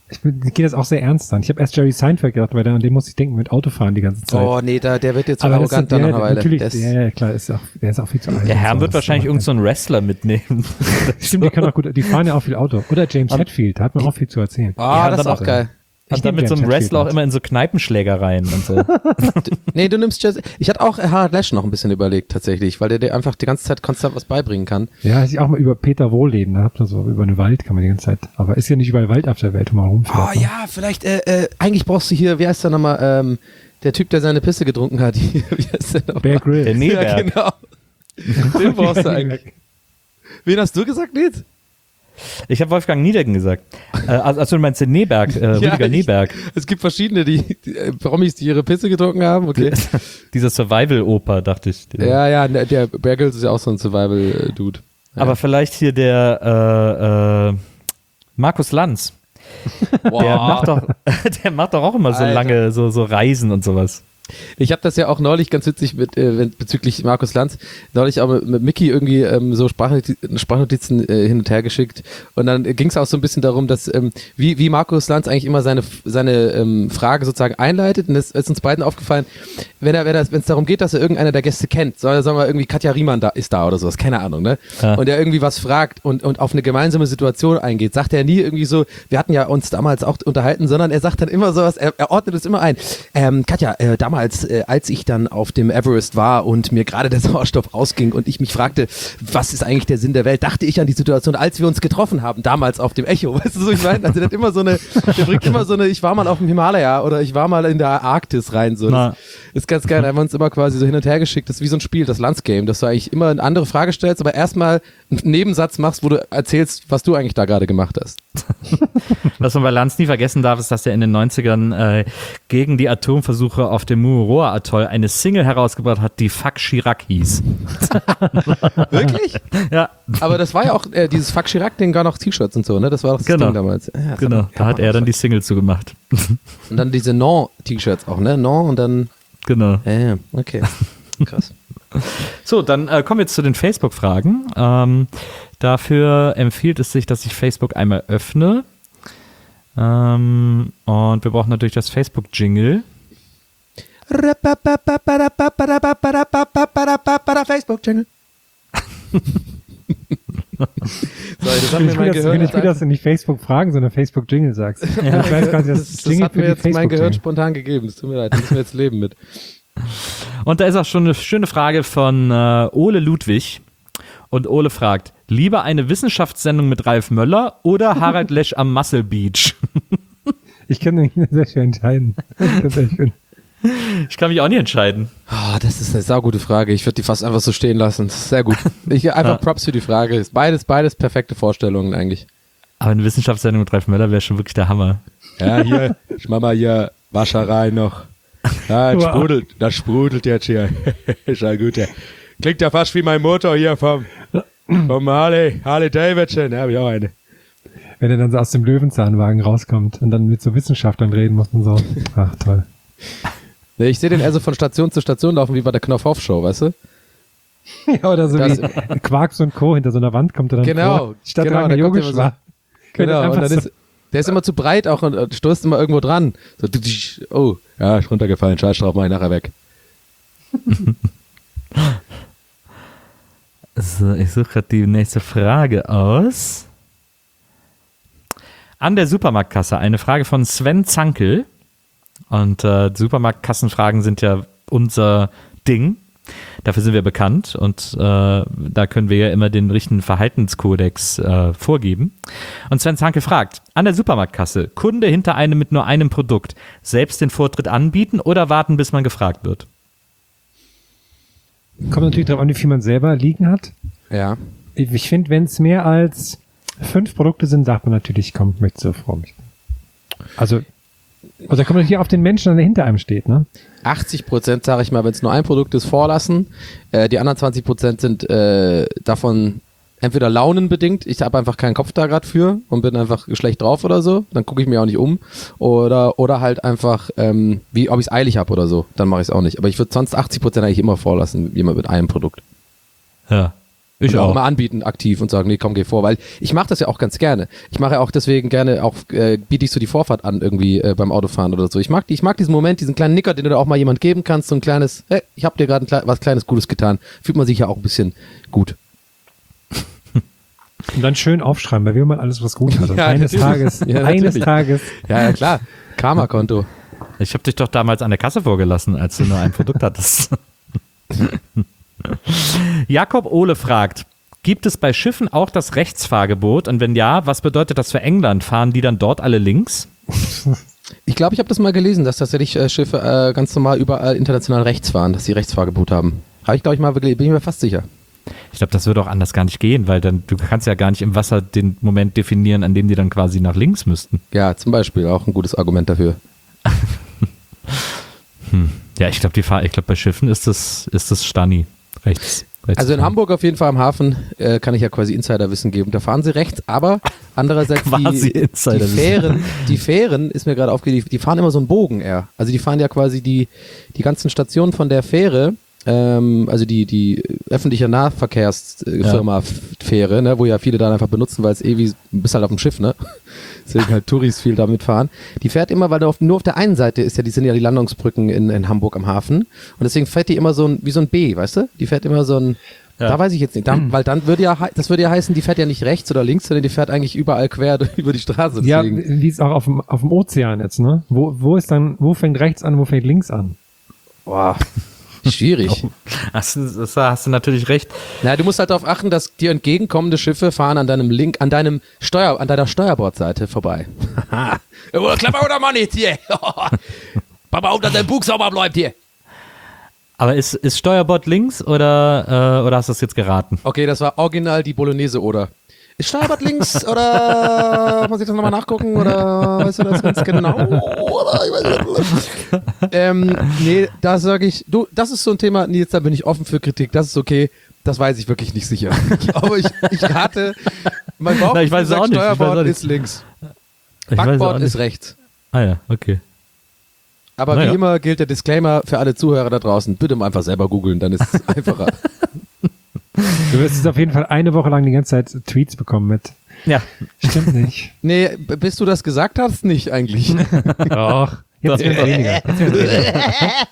[SPEAKER 3] Ich, bin, ich gehe das auch sehr ernst an. Ich habe erst Jerry Seinfeld gedacht, weil an dem muss ich denken mit Autofahren die ganze Zeit.
[SPEAKER 2] Oh nee, da, der wird jetzt so
[SPEAKER 3] aber
[SPEAKER 2] arrogant
[SPEAKER 3] das,
[SPEAKER 2] dann
[SPEAKER 3] der,
[SPEAKER 2] nach einer
[SPEAKER 3] der,
[SPEAKER 2] Weile.
[SPEAKER 3] natürlich,
[SPEAKER 2] Der ist-
[SPEAKER 3] ja, ja, klar, ist auch, der ist auch viel zu alt.
[SPEAKER 1] Der
[SPEAKER 3] und
[SPEAKER 1] Herr
[SPEAKER 3] so,
[SPEAKER 1] wird
[SPEAKER 3] das
[SPEAKER 1] wahrscheinlich
[SPEAKER 3] ist
[SPEAKER 1] irgendeinen so einen Wrestler mitnehmen.
[SPEAKER 3] Stimmt, die können auch gut, die fahren ja auch viel Auto. Oder James Hetfield, da hat man auch viel zu erzählen.
[SPEAKER 2] Ah,
[SPEAKER 1] Ja,
[SPEAKER 2] das ist
[SPEAKER 1] dann
[SPEAKER 2] auch
[SPEAKER 1] auch-
[SPEAKER 2] geil.
[SPEAKER 1] Und dann mit so einem Wrestler auch immer in so Kneipenschlägereien und so.
[SPEAKER 2] Nee, du nimmst Jazz. Ich hatte auch Harald Lesch noch ein bisschen überlegt, tatsächlich, weil der dir einfach die ganze Zeit konstant was beibringen kann.
[SPEAKER 3] Ja, ich auch mal über Peter Wohlleben, da habt ihr so über einen Wald kann man die ganze Zeit, aber ist ja nicht überall Wald auf der Welt, wo man rumfährt.
[SPEAKER 2] Oh
[SPEAKER 3] ne?
[SPEAKER 2] ja, vielleicht, äh, äh, eigentlich brauchst du hier, wie heißt der nochmal, ähm, der Typ, der seine Pisse getrunken hat. wie heißt der nochmal?
[SPEAKER 3] Bear Grylls.
[SPEAKER 1] Der
[SPEAKER 2] Ja,
[SPEAKER 1] Neberg.
[SPEAKER 2] genau. Den brauchst du eigentlich. Wen hast du gesagt, Nils?
[SPEAKER 1] Ich habe Wolfgang Niedecken gesagt. Äh, also also du meinst den Neberg, äh, Rüdiger
[SPEAKER 2] ich-
[SPEAKER 1] Neberg.
[SPEAKER 2] Es gibt verschiedene, die, die äh, Promis, die ihre Pisse getrunken haben, okay.
[SPEAKER 1] Dieser Survival-Oper, dachte ich.
[SPEAKER 2] Ja, ja, der, der Bear Grylls ist ja auch so ein Survival-Dude. Ja.
[SPEAKER 1] Aber vielleicht hier der äh, äh, Markus Lanz.
[SPEAKER 2] Wow.
[SPEAKER 1] Der macht doch, der macht doch auch immer so
[SPEAKER 2] Alter.
[SPEAKER 1] lange so, so Reisen und sowas.
[SPEAKER 2] Ich habe das ja auch neulich ganz witzig mit äh, wenn- bezüglich Markus Lanz, neulich auch mit, mit Mickey irgendwie ähm, so Sprachnotizen, Sprachnotizen äh, hin und her geschickt und dann ging es auch so ein bisschen darum, dass ähm, wie, wie Markus Lanz eigentlich immer seine seine ähm, Frage sozusagen einleitet und das ist uns beiden aufgefallen, wenn er wenn er- wenn es darum geht, dass er irgendeiner der Gäste kennt, soll sagen wir irgendwie Katja Riemann da ist da oder sowas, keine Ahnung, ne?
[SPEAKER 1] Ja.
[SPEAKER 2] Und er irgendwie was fragt und und auf eine gemeinsame Situation eingeht, sagt er nie irgendwie so, wir hatten ja uns damals auch unterhalten, sondern er sagt dann immer sowas, er, er ordnet es immer ein. Ähm, Katja, äh, damals Als, äh, als ich dann auf dem Everest war und mir gerade der Sauerstoff ausging und ich mich fragte, was ist eigentlich der Sinn der Welt, dachte ich an die Situation, als wir uns getroffen haben, damals auf dem Echo. Weißt du, so ich meine? Also der hat immer so eine, der bringt immer so eine, ich war mal auf dem Himalaya oder ich war mal in der Arktis rein. So.
[SPEAKER 1] Na.
[SPEAKER 2] Das ist ganz geil. Da haben wir uns immer quasi so hin und her geschickt. Das ist wie so ein Spiel, das Landsgame, dass du eigentlich immer eine andere Frage stellst, aber erstmal einen Nebensatz machst, wo du erzählst, was du eigentlich da gerade gemacht hast.
[SPEAKER 1] Was man bei Lanz nie vergessen darf, ist, dass er in den neunzigern äh, gegen die Atomversuche auf dem Mururoa-Atoll eine Single herausgebracht hat, die Fuck Chirac hieß.
[SPEAKER 2] Wirklich?
[SPEAKER 1] Ja,
[SPEAKER 2] Aber das war ja auch, äh, dieses Fuck Chirac-Ding, gar noch T-Shirts und so, ne? Das war doch das
[SPEAKER 1] Genau.
[SPEAKER 2] Ding damals. Ja, das
[SPEAKER 1] genau. Da hat er dann die Single zugemacht.
[SPEAKER 2] Und dann diese Non-T-Shirts auch, ne? Non und dann.
[SPEAKER 1] Genau.
[SPEAKER 2] Ja, ja, okay. Krass.
[SPEAKER 1] So, dann äh, kommen wir jetzt zu den Facebook-Fragen. Ähm, dafür empfiehlt es sich, dass ich Facebook einmal öffne. Ähm, und wir brauchen natürlich das Facebook-Jingle.
[SPEAKER 2] Facebook-Channel. Sorry, das hat mir
[SPEAKER 3] Ich
[SPEAKER 2] mein
[SPEAKER 3] will, dass,
[SPEAKER 2] Gehirn
[SPEAKER 3] ich will, dass du nicht Facebook-Fragen, sondern Facebook-Jingle sagst. Ich weiß gar nicht, das,
[SPEAKER 2] das, das
[SPEAKER 3] Jingle
[SPEAKER 2] hat
[SPEAKER 3] für
[SPEAKER 2] mir
[SPEAKER 3] die
[SPEAKER 2] jetzt mein Gehirn
[SPEAKER 3] Facebook-Jingle.
[SPEAKER 2] spontan gegeben. Das tut mir leid, da müssen wir jetzt leben mit.
[SPEAKER 1] Und da ist auch schon eine schöne Frage von äh, Ole Ludwig. Und Ole fragt, lieber eine Wissenschaftssendung mit Ralf Möller oder Harald Lesch am Muscle Beach?
[SPEAKER 3] Ich kann mich sehr schwer entscheiden. Das ist echt schön.
[SPEAKER 1] Ich kann mich auch nicht entscheiden.
[SPEAKER 2] Oh, das ist eine saugute Frage. Ich würde die fast einfach so stehen lassen. Das ist sehr gut. Ich einfach Props für die Frage. Ist beides, beides perfekte Vorstellungen eigentlich.
[SPEAKER 1] Aber eine Wissenschaftssendung mit Ralf Möller wäre schon wirklich der Hammer.
[SPEAKER 2] Ja, hier, ich mach mal hier Wasser rein noch. Ja, das
[SPEAKER 3] Wow.
[SPEAKER 2] sprudelt, das sprudelt jetzt hier. Ist ja gut, ja. Klingt ja fast wie mein Motor hier vom, vom Harley, Harley Davidson. Ja, hab ich auch eine.
[SPEAKER 3] Wenn er dann so aus dem Löwenzahnwagen rauskommt und dann mit so Wissenschaftlern reden muss und so. Ach, toll.
[SPEAKER 2] Nee, ich sehe den eher so von Station zu Station laufen, wie bei der Knopf-Off-Show, weißt du?
[SPEAKER 3] Ja, oder so
[SPEAKER 2] Das-
[SPEAKER 3] wie Quarks und Co. hinter so einer Wand kommt er dann
[SPEAKER 2] Genau,
[SPEAKER 3] vor, statt
[SPEAKER 2] genau,
[SPEAKER 3] Ragnar
[SPEAKER 2] der kommt
[SPEAKER 3] Yogisch
[SPEAKER 2] immer so-
[SPEAKER 3] war.
[SPEAKER 2] Genau, und
[SPEAKER 3] Einfach
[SPEAKER 2] dann
[SPEAKER 3] so-
[SPEAKER 2] ist, der ist immer zu breit auch und, und stoßt immer irgendwo dran. So, oh, ja, ist runtergefallen, scheiß drauf, mach ich nachher weg.
[SPEAKER 1] So, ich suche gerade die nächste Frage aus. An der Supermarktkasse eine Frage von Sven Zankel. Und äh, Supermarktkassenfragen sind ja unser Ding. Dafür sind wir bekannt und äh, da können wir ja immer den richtigen Verhaltenskodex äh, vorgeben. Und Sven Zankel fragt, an der Supermarktkasse, Kunde hinter einem mit nur einem Produkt, selbst den Vortritt anbieten oder warten, bis man gefragt wird?
[SPEAKER 3] Kommt natürlich darauf an, wie viel man selber liegen hat.
[SPEAKER 2] Ja.
[SPEAKER 3] Ich, ich finde, wenn es mehr als fünf Produkte sind, sagt man natürlich, komm, möchtest du vor mich. Also, also da kommt natürlich auf den Menschen, der hinter einem steht, ne?
[SPEAKER 2] achtzig Prozent, sage ich mal, wenn es nur ein Produkt ist, vorlassen. Äh, die anderen zwanzig Prozent sind äh, davon entweder launenbedingt, ich habe einfach keinen Kopf da gerade für und bin einfach schlecht drauf oder so, dann gucke ich mir auch nicht um. Oder oder halt einfach, ähm, wie ob ich es eilig habe oder so, dann mache ich es auch nicht. Aber ich würde sonst achtzig Prozent eigentlich immer vorlassen, jemand mit einem Produkt.
[SPEAKER 1] Ja. Ich
[SPEAKER 2] und auch
[SPEAKER 1] auch.
[SPEAKER 2] mal anbieten, aktiv und sagen, nee, komm, geh vor, weil ich mache das ja auch ganz gerne. Ich mache ja auch deswegen gerne, auch äh, biete ich so die Vorfahrt an irgendwie äh, beim Autofahren oder so. Ich mag, die, ich mag diesen Moment, diesen kleinen Nicker, den du da auch mal jemand geben kannst, so ein kleines, hey, ich habe dir gerade klei- was kleines Gutes getan. Fühlt man sich ja auch ein bisschen gut.
[SPEAKER 3] Und dann schön aufschreiben, weil wir mal alles was gut hat. Und
[SPEAKER 2] Ja,
[SPEAKER 3] eines
[SPEAKER 2] natürlich.
[SPEAKER 3] Tages,
[SPEAKER 2] Ja,
[SPEAKER 3] eines
[SPEAKER 2] natürlich.
[SPEAKER 3] Tages.
[SPEAKER 2] Ja, ja, klar. Karma-Konto.
[SPEAKER 1] Ich habe dich doch damals an der Kasse vorgelassen, als du nur ein Produkt hattest. Jakob Ohle fragt, gibt es bei Schiffen auch das Rechtsfahrgebot? Und wenn ja, was bedeutet das für England? Fahren die dann dort alle links?
[SPEAKER 2] Ich glaube, ich habe das mal gelesen, dass tatsächlich äh, Schiffe äh, ganz normal überall international rechts fahren, dass sie Rechtsfahrgebot haben. Habe ich, glaube ich, mal gelesen, bin ich mir fast sicher.
[SPEAKER 1] Ich glaube, das würde auch anders gar nicht gehen, weil dann du kannst ja gar nicht im Wasser den Moment definieren, an dem die dann quasi nach links müssten.
[SPEAKER 2] Ja, zum Beispiel auch ein gutes Argument dafür.
[SPEAKER 1] Ja, ich glaube, die Fahr ich glaube, bei Schiffen ist das, ist das Stani. Rechts. rechts
[SPEAKER 2] Also in
[SPEAKER 1] fahren.
[SPEAKER 2] Hamburg auf jeden Fall am Hafen äh, kann ich ja quasi Insiderwissen geben. Da fahren sie rechts, aber andererseits
[SPEAKER 1] Quasi
[SPEAKER 2] die, die
[SPEAKER 1] Insiderwissen.
[SPEAKER 2] Fähren, die Fähren, ist mir gerade aufgefallen, die, die fahren immer so einen Bogen eher. Also die fahren ja quasi die, die ganzen Stationen von der Fähre, ähm, also die, die öffentliche Nahverkehrsfirma Fähre, ne, wo ja viele dann einfach benutzen, weil es eh wie, bist halt auf dem Schiff, ne? Deswegen halt Touris viel damit fahren. Die fährt immer, weil auf, nur auf der einen Seite ist ja, die sind ja die Landungsbrücken in, in Hamburg am Hafen. Und deswegen fährt die immer so ein, wie so ein B, weißt du? Die fährt immer so ein,
[SPEAKER 1] Ja.
[SPEAKER 2] da weiß ich jetzt nicht, da, weil dann würde ja, hei- das würde ja heißen, die fährt ja nicht rechts oder links, sondern die fährt eigentlich überall quer über die Straße.
[SPEAKER 3] Ja,
[SPEAKER 2] Deswegen.
[SPEAKER 3] wie es auch auf dem, auf dem Ozean jetzt, ne? Wo, wo ist dann, wo fängt rechts an, wo fängt links an?
[SPEAKER 2] Boah, schwierig.
[SPEAKER 1] Hast du, das hast du natürlich recht.
[SPEAKER 2] Na, du musst halt darauf achten, dass dir entgegenkommende Schiffe fahren an deinem Link, an deinem Steuer, an deiner Steuerbordseite vorbei. Haha. Klappe oder Mann jetzt hier. Papa, auf, dass dein Bug sauber bleibt hier.
[SPEAKER 1] Aber ist, ist Steuerbord links oder, äh, oder hast du das jetzt geraten?
[SPEAKER 2] Okay, das war original die Bolognese, oder? Ist Steuerbord links oder muss ich das nochmal nachgucken oder weißt du das ganz genau? Oder ich weiß nicht. ähm, nee, da sage ich, du, das ist so ein Thema, Nils, da bin ich offen für Kritik, das ist okay, das weiß ich wirklich nicht sicher. Aber ich, ich rate, mein Bauch
[SPEAKER 1] Na, ich weiß es
[SPEAKER 2] sagt,
[SPEAKER 1] auch nicht, ich weiß
[SPEAKER 2] Steuerbord
[SPEAKER 1] auch nicht.
[SPEAKER 2] ist links,
[SPEAKER 1] Ich weiß auch
[SPEAKER 2] Backbord
[SPEAKER 1] nicht.
[SPEAKER 2] ist rechts.
[SPEAKER 1] Ah ja, okay.
[SPEAKER 2] Aber
[SPEAKER 1] Naja.
[SPEAKER 2] wie immer gilt der Disclaimer für alle Zuhörer da draußen, bitte mal einfach selber googeln, dann ist es einfacher.
[SPEAKER 3] Du wirst jetzt auf jeden Fall eine Woche lang die ganze Zeit Tweets bekommen mit.
[SPEAKER 1] Ja.
[SPEAKER 3] Stimmt nicht.
[SPEAKER 2] Nee, b- bis du das gesagt hast, nicht eigentlich.
[SPEAKER 3] Doch. Jetzt wird weniger. Jetzt wird's weniger.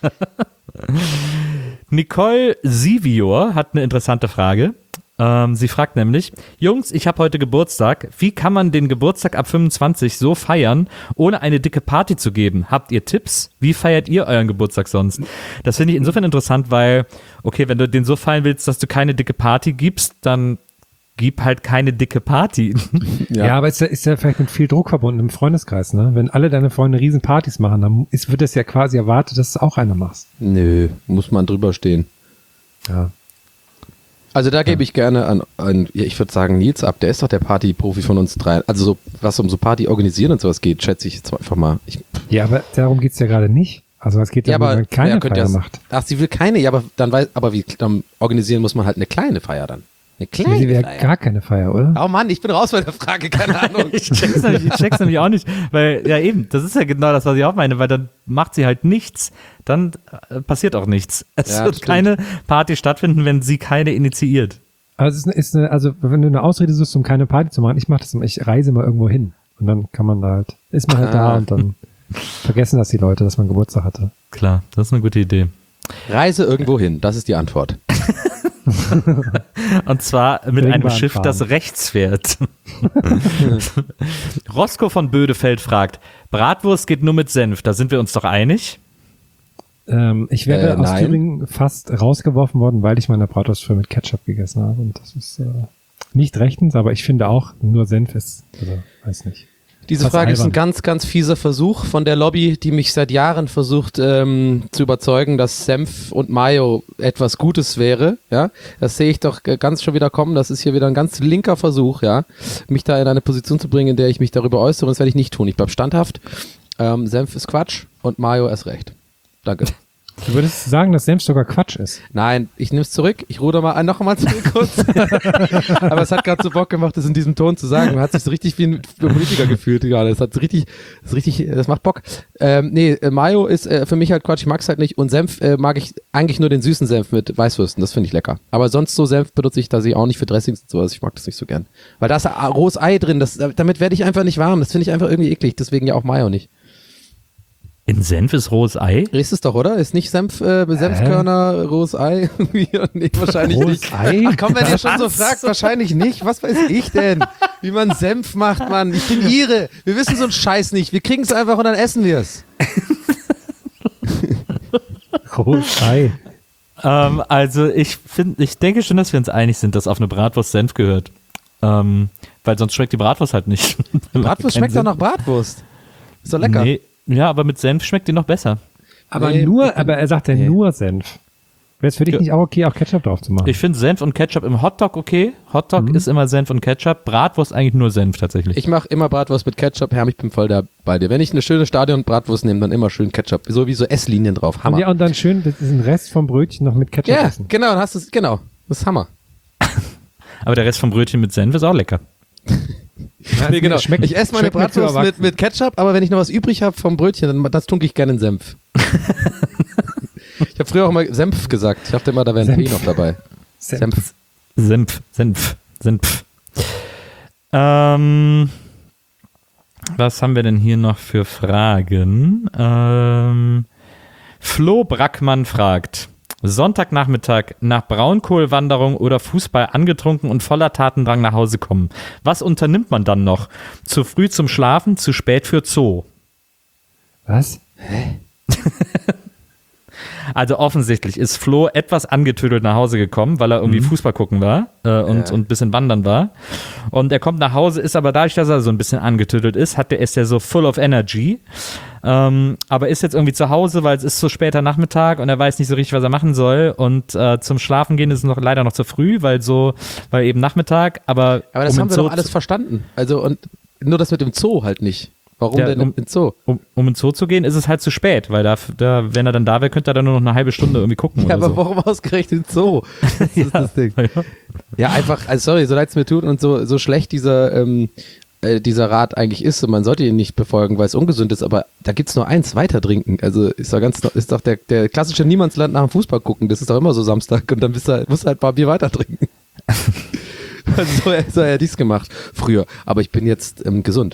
[SPEAKER 1] Nicole Sivior hat eine interessante Frage. Ähm, sie fragt nämlich, Jungs, ich habe heute Geburtstag. Wie kann man den Geburtstag ab fünfundzwanzig so feiern, ohne eine dicke Party zu geben? Habt ihr Tipps? Wie feiert ihr euren Geburtstag sonst? Das finde ich insofern interessant, weil, okay, wenn du den so feiern willst, dass du keine dicke Party gibst, dann gib halt keine dicke Party.
[SPEAKER 3] Ja. aber ist ja, ist ja vielleicht mit viel Druck verbunden im Freundeskreis, ne? Wenn alle deine Freunde riesen Partys machen, dann ist, wird es ja quasi erwartet, dass du auch eine machst.
[SPEAKER 2] Nö, muss man drüber stehen.
[SPEAKER 3] Ja.
[SPEAKER 2] Also da gebe ich gerne an, an ja, ich würde sagen, Nils ab, der ist doch der Party-Profi von uns drei. Also so, was um so Party organisieren und sowas geht, schätze ich jetzt einfach mal. Ich,
[SPEAKER 3] Ja, aber darum geht's ja gerade nicht. Also es geht ja,
[SPEAKER 2] ja,
[SPEAKER 3] darum,
[SPEAKER 2] aber
[SPEAKER 3] wenn keine
[SPEAKER 2] wer könnte
[SPEAKER 3] Feier
[SPEAKER 2] das-
[SPEAKER 3] macht.
[SPEAKER 2] Ach, sie will keine, ja, aber dann weiß, aber wie dann organisieren muss man halt eine kleine Feier dann. Eine
[SPEAKER 3] Sie
[SPEAKER 2] kleine
[SPEAKER 3] will ja
[SPEAKER 2] Feier.
[SPEAKER 3] gar keine Feier, oder?
[SPEAKER 2] Oh Mann, ich bin raus bei der Frage, keine Ahnung.
[SPEAKER 1] Ich check's, nämlich, ich check's nämlich auch nicht, weil, ja eben, das ist ja genau das, was ich auch meine, weil dann macht sie halt nichts, dann äh, passiert auch nichts. Es
[SPEAKER 2] Ja,
[SPEAKER 1] wird
[SPEAKER 2] stimmt.
[SPEAKER 1] keine Party stattfinden, wenn sie keine initiiert.
[SPEAKER 3] Also es ist, eine, ist eine, also wenn du eine Ausrede suchst, um keine Party zu machen, ich mache das immer, ich reise mal irgendwo hin und dann kann man da halt, ist man halt da
[SPEAKER 2] Ah.
[SPEAKER 3] und dann vergessen das die Leute, dass man Geburtstag hatte.
[SPEAKER 1] Klar, das ist eine gute Idee.
[SPEAKER 2] Reise irgendwo hin, das ist die Antwort.
[SPEAKER 1] Und zwar mit einem
[SPEAKER 3] Ringbahn
[SPEAKER 1] Schiff,
[SPEAKER 3] fahren.
[SPEAKER 1] das rechts fährt. Roscoe von Bödefeld fragt, Bratwurst geht nur mit Senf, da sind wir uns doch einig?
[SPEAKER 3] Ähm, ich wäre
[SPEAKER 2] Äh,
[SPEAKER 3] aus
[SPEAKER 2] nein.
[SPEAKER 3] Thüringen fast rausgeworfen worden, weil ich meine Bratwurst früher mit Ketchup gegessen habe und das ist äh, nicht rechtens, aber ich finde auch, nur Senf ist, also weiß nicht.
[SPEAKER 2] Diese
[SPEAKER 3] Fast
[SPEAKER 2] Frage ist ein
[SPEAKER 3] albern.
[SPEAKER 2] ganz, ganz fieser Versuch von der Lobby, die mich seit Jahren versucht ähm, zu überzeugen, dass Senf und Mayo etwas Gutes wäre. Ja, das sehe ich doch äh, ganz schon wieder kommen. Das ist hier wieder ein ganz linker Versuch, ja, mich da in eine Position zu bringen, in der ich mich darüber äußere. Und das werde ich nicht tun. Ich bleibe standhaft. Ähm, Senf ist Quatsch und Mayo erst recht. Danke.
[SPEAKER 3] Du würdest sagen, dass Senf sogar Quatsch ist.
[SPEAKER 2] Nein, ich nehme es zurück. Ich ruder mal noch mal zurück kurz. Aber es hat gerade so Bock gemacht, das in diesem Ton zu sagen. Man hat sich so richtig wie ein Politiker gefühlt gerade. Das hat so richtig, das ist richtig, das macht Bock. Ähm, nee, äh, Mayo ist äh, für mich halt Quatsch. Ich mag es halt nicht. Und Senf äh, mag ich eigentlich nur den süßen Senf mit Weißwürsten. Das finde ich lecker. Aber sonst so Senf benutze ich da sie auch nicht für Dressings und sowas. Ich mag das nicht so gern. Weil da ist rohes Ei drin. Das, damit werde ich einfach nicht warm. Das finde ich einfach irgendwie eklig. Deswegen ja auch Mayo nicht.
[SPEAKER 1] In Senf ist rohes Ei?
[SPEAKER 2] Ist es doch, oder? Ist nicht Senf, äh, Senfkörner, rohes Ei? Nee, wahrscheinlich
[SPEAKER 3] Rohes
[SPEAKER 2] nicht.
[SPEAKER 3] Ei?
[SPEAKER 2] Ach komm, wenn ihr schon so fragt, wahrscheinlich nicht. Was weiß ich denn? Wie man Senf macht, Mann. Ich bin Ire. Wir wissen so einen Scheiß nicht. Wir kriegen es einfach und dann essen wir es.
[SPEAKER 3] Rohes Ei.
[SPEAKER 1] Ähm, also ich finde, ich denke schon, dass wir uns einig sind, dass auf eine Bratwurst Senf gehört. Ähm, weil sonst schmeckt die Bratwurst halt nicht.
[SPEAKER 2] Bratwurst schmeckt doch nach Bratwurst. Ist doch lecker.
[SPEAKER 1] Nee, ja, aber mit Senf schmeckt die noch besser.
[SPEAKER 3] Aber
[SPEAKER 2] Nee,
[SPEAKER 3] nur,
[SPEAKER 2] ich bin-
[SPEAKER 3] aber er sagt ja
[SPEAKER 2] nee.
[SPEAKER 3] nur Senf. Wäre es für dich
[SPEAKER 1] Ja.
[SPEAKER 3] nicht auch okay, auch Ketchup drauf zu machen?
[SPEAKER 1] Ich finde Senf und Ketchup im Hotdog okay. Hotdog ist immer Senf und Ketchup. Bratwurst eigentlich nur Senf tatsächlich.
[SPEAKER 2] Ich mache immer Bratwurst mit Ketchup. Herr, ich bin voll da bei dir. Wenn ich eine schöne Stadion-Bratwurst nehme, dann immer schön Ketchup. So wie so Esslinien drauf. Hammer.
[SPEAKER 3] Und ja, und dann schön diesen Rest vom Brötchen noch mit Ketchup
[SPEAKER 2] Ja,
[SPEAKER 3] essen.
[SPEAKER 2] genau, dann hast du es. Genau. Das ist Hammer.
[SPEAKER 1] Aber der Rest vom Brötchen mit Senf ist auch lecker.
[SPEAKER 3] Ja,
[SPEAKER 2] Nee, genau.
[SPEAKER 3] schmeckt-
[SPEAKER 2] ich esse meine
[SPEAKER 3] schmeckt mir zu
[SPEAKER 2] Bratwurst mit,
[SPEAKER 3] erwachsen.
[SPEAKER 2] mit Ketchup, aber wenn ich noch was übrig habe vom Brötchen, dann das tunke ich gerne in Senf. Ich habe früher auch mal Senf gesagt. Ich dachte immer, da wäre ein P
[SPEAKER 3] Senf.
[SPEAKER 2] noch dabei.
[SPEAKER 3] Senf.
[SPEAKER 1] Senf, Senf, Senf. Ähm, was haben wir denn hier noch für Fragen? Ähm, Flo Brackmann fragt: Sonntagnachmittag nach Braunkohlwanderung oder Fußball angetrunken und voller Tatendrang nach Hause kommen. Was unternimmt man dann noch? Zu früh zum Schlafen, zu spät für Zoo.
[SPEAKER 3] Was?
[SPEAKER 1] Also offensichtlich ist Flo etwas angetüdelt nach Hause gekommen, weil er irgendwie Fußball gucken war äh, und,
[SPEAKER 2] Ja.
[SPEAKER 1] und ein bisschen wandern war. Und er kommt nach Hause, ist aber dadurch, dass er so ein bisschen angetüdelt ist, hat der, ist er so full of energy. Ähm, aber ist jetzt irgendwie zu Hause, weil es ist so später Nachmittag und er weiß nicht so richtig, was er machen soll. Und äh, zum Schlafen gehen ist noch leider noch zu früh, weil so, weil eben Nachmittag. Aber,
[SPEAKER 2] Aber das
[SPEAKER 1] um
[SPEAKER 2] haben
[SPEAKER 1] ins
[SPEAKER 2] wir
[SPEAKER 1] Zoo
[SPEAKER 2] doch alles
[SPEAKER 1] zu-
[SPEAKER 2] verstanden. Also und nur das mit dem Zoo halt nicht. Warum
[SPEAKER 1] Ja,
[SPEAKER 2] denn
[SPEAKER 1] um-
[SPEAKER 2] im Zoo?
[SPEAKER 1] Um, um ins Zoo zu gehen, ist es halt zu spät, weil da, da, wenn er dann da wäre, könnte er dann nur noch eine halbe Stunde irgendwie gucken.
[SPEAKER 2] Ja,
[SPEAKER 1] oder
[SPEAKER 2] aber
[SPEAKER 1] so.
[SPEAKER 2] warum ausgerechnet Zoo? Das ist das Ding.
[SPEAKER 1] Ja.
[SPEAKER 2] Ja, einfach, also sorry, so leid es mir tut und so, so schlecht dieser, ähm, äh, dieser Rat eigentlich ist und man sollte ihn nicht befolgen, weil es ungesund ist, aber da gibt's nur eins, weiter trinken. Also ist doch ganz, ist doch der, der klassische Niemandsland nach dem Fußball gucken, das ist doch immer so Samstag und dann bist du, musst du halt ein paar Bier weiter trinken. Also so, so hat er dies gemacht früher, aber ich bin jetzt ähm, gesund.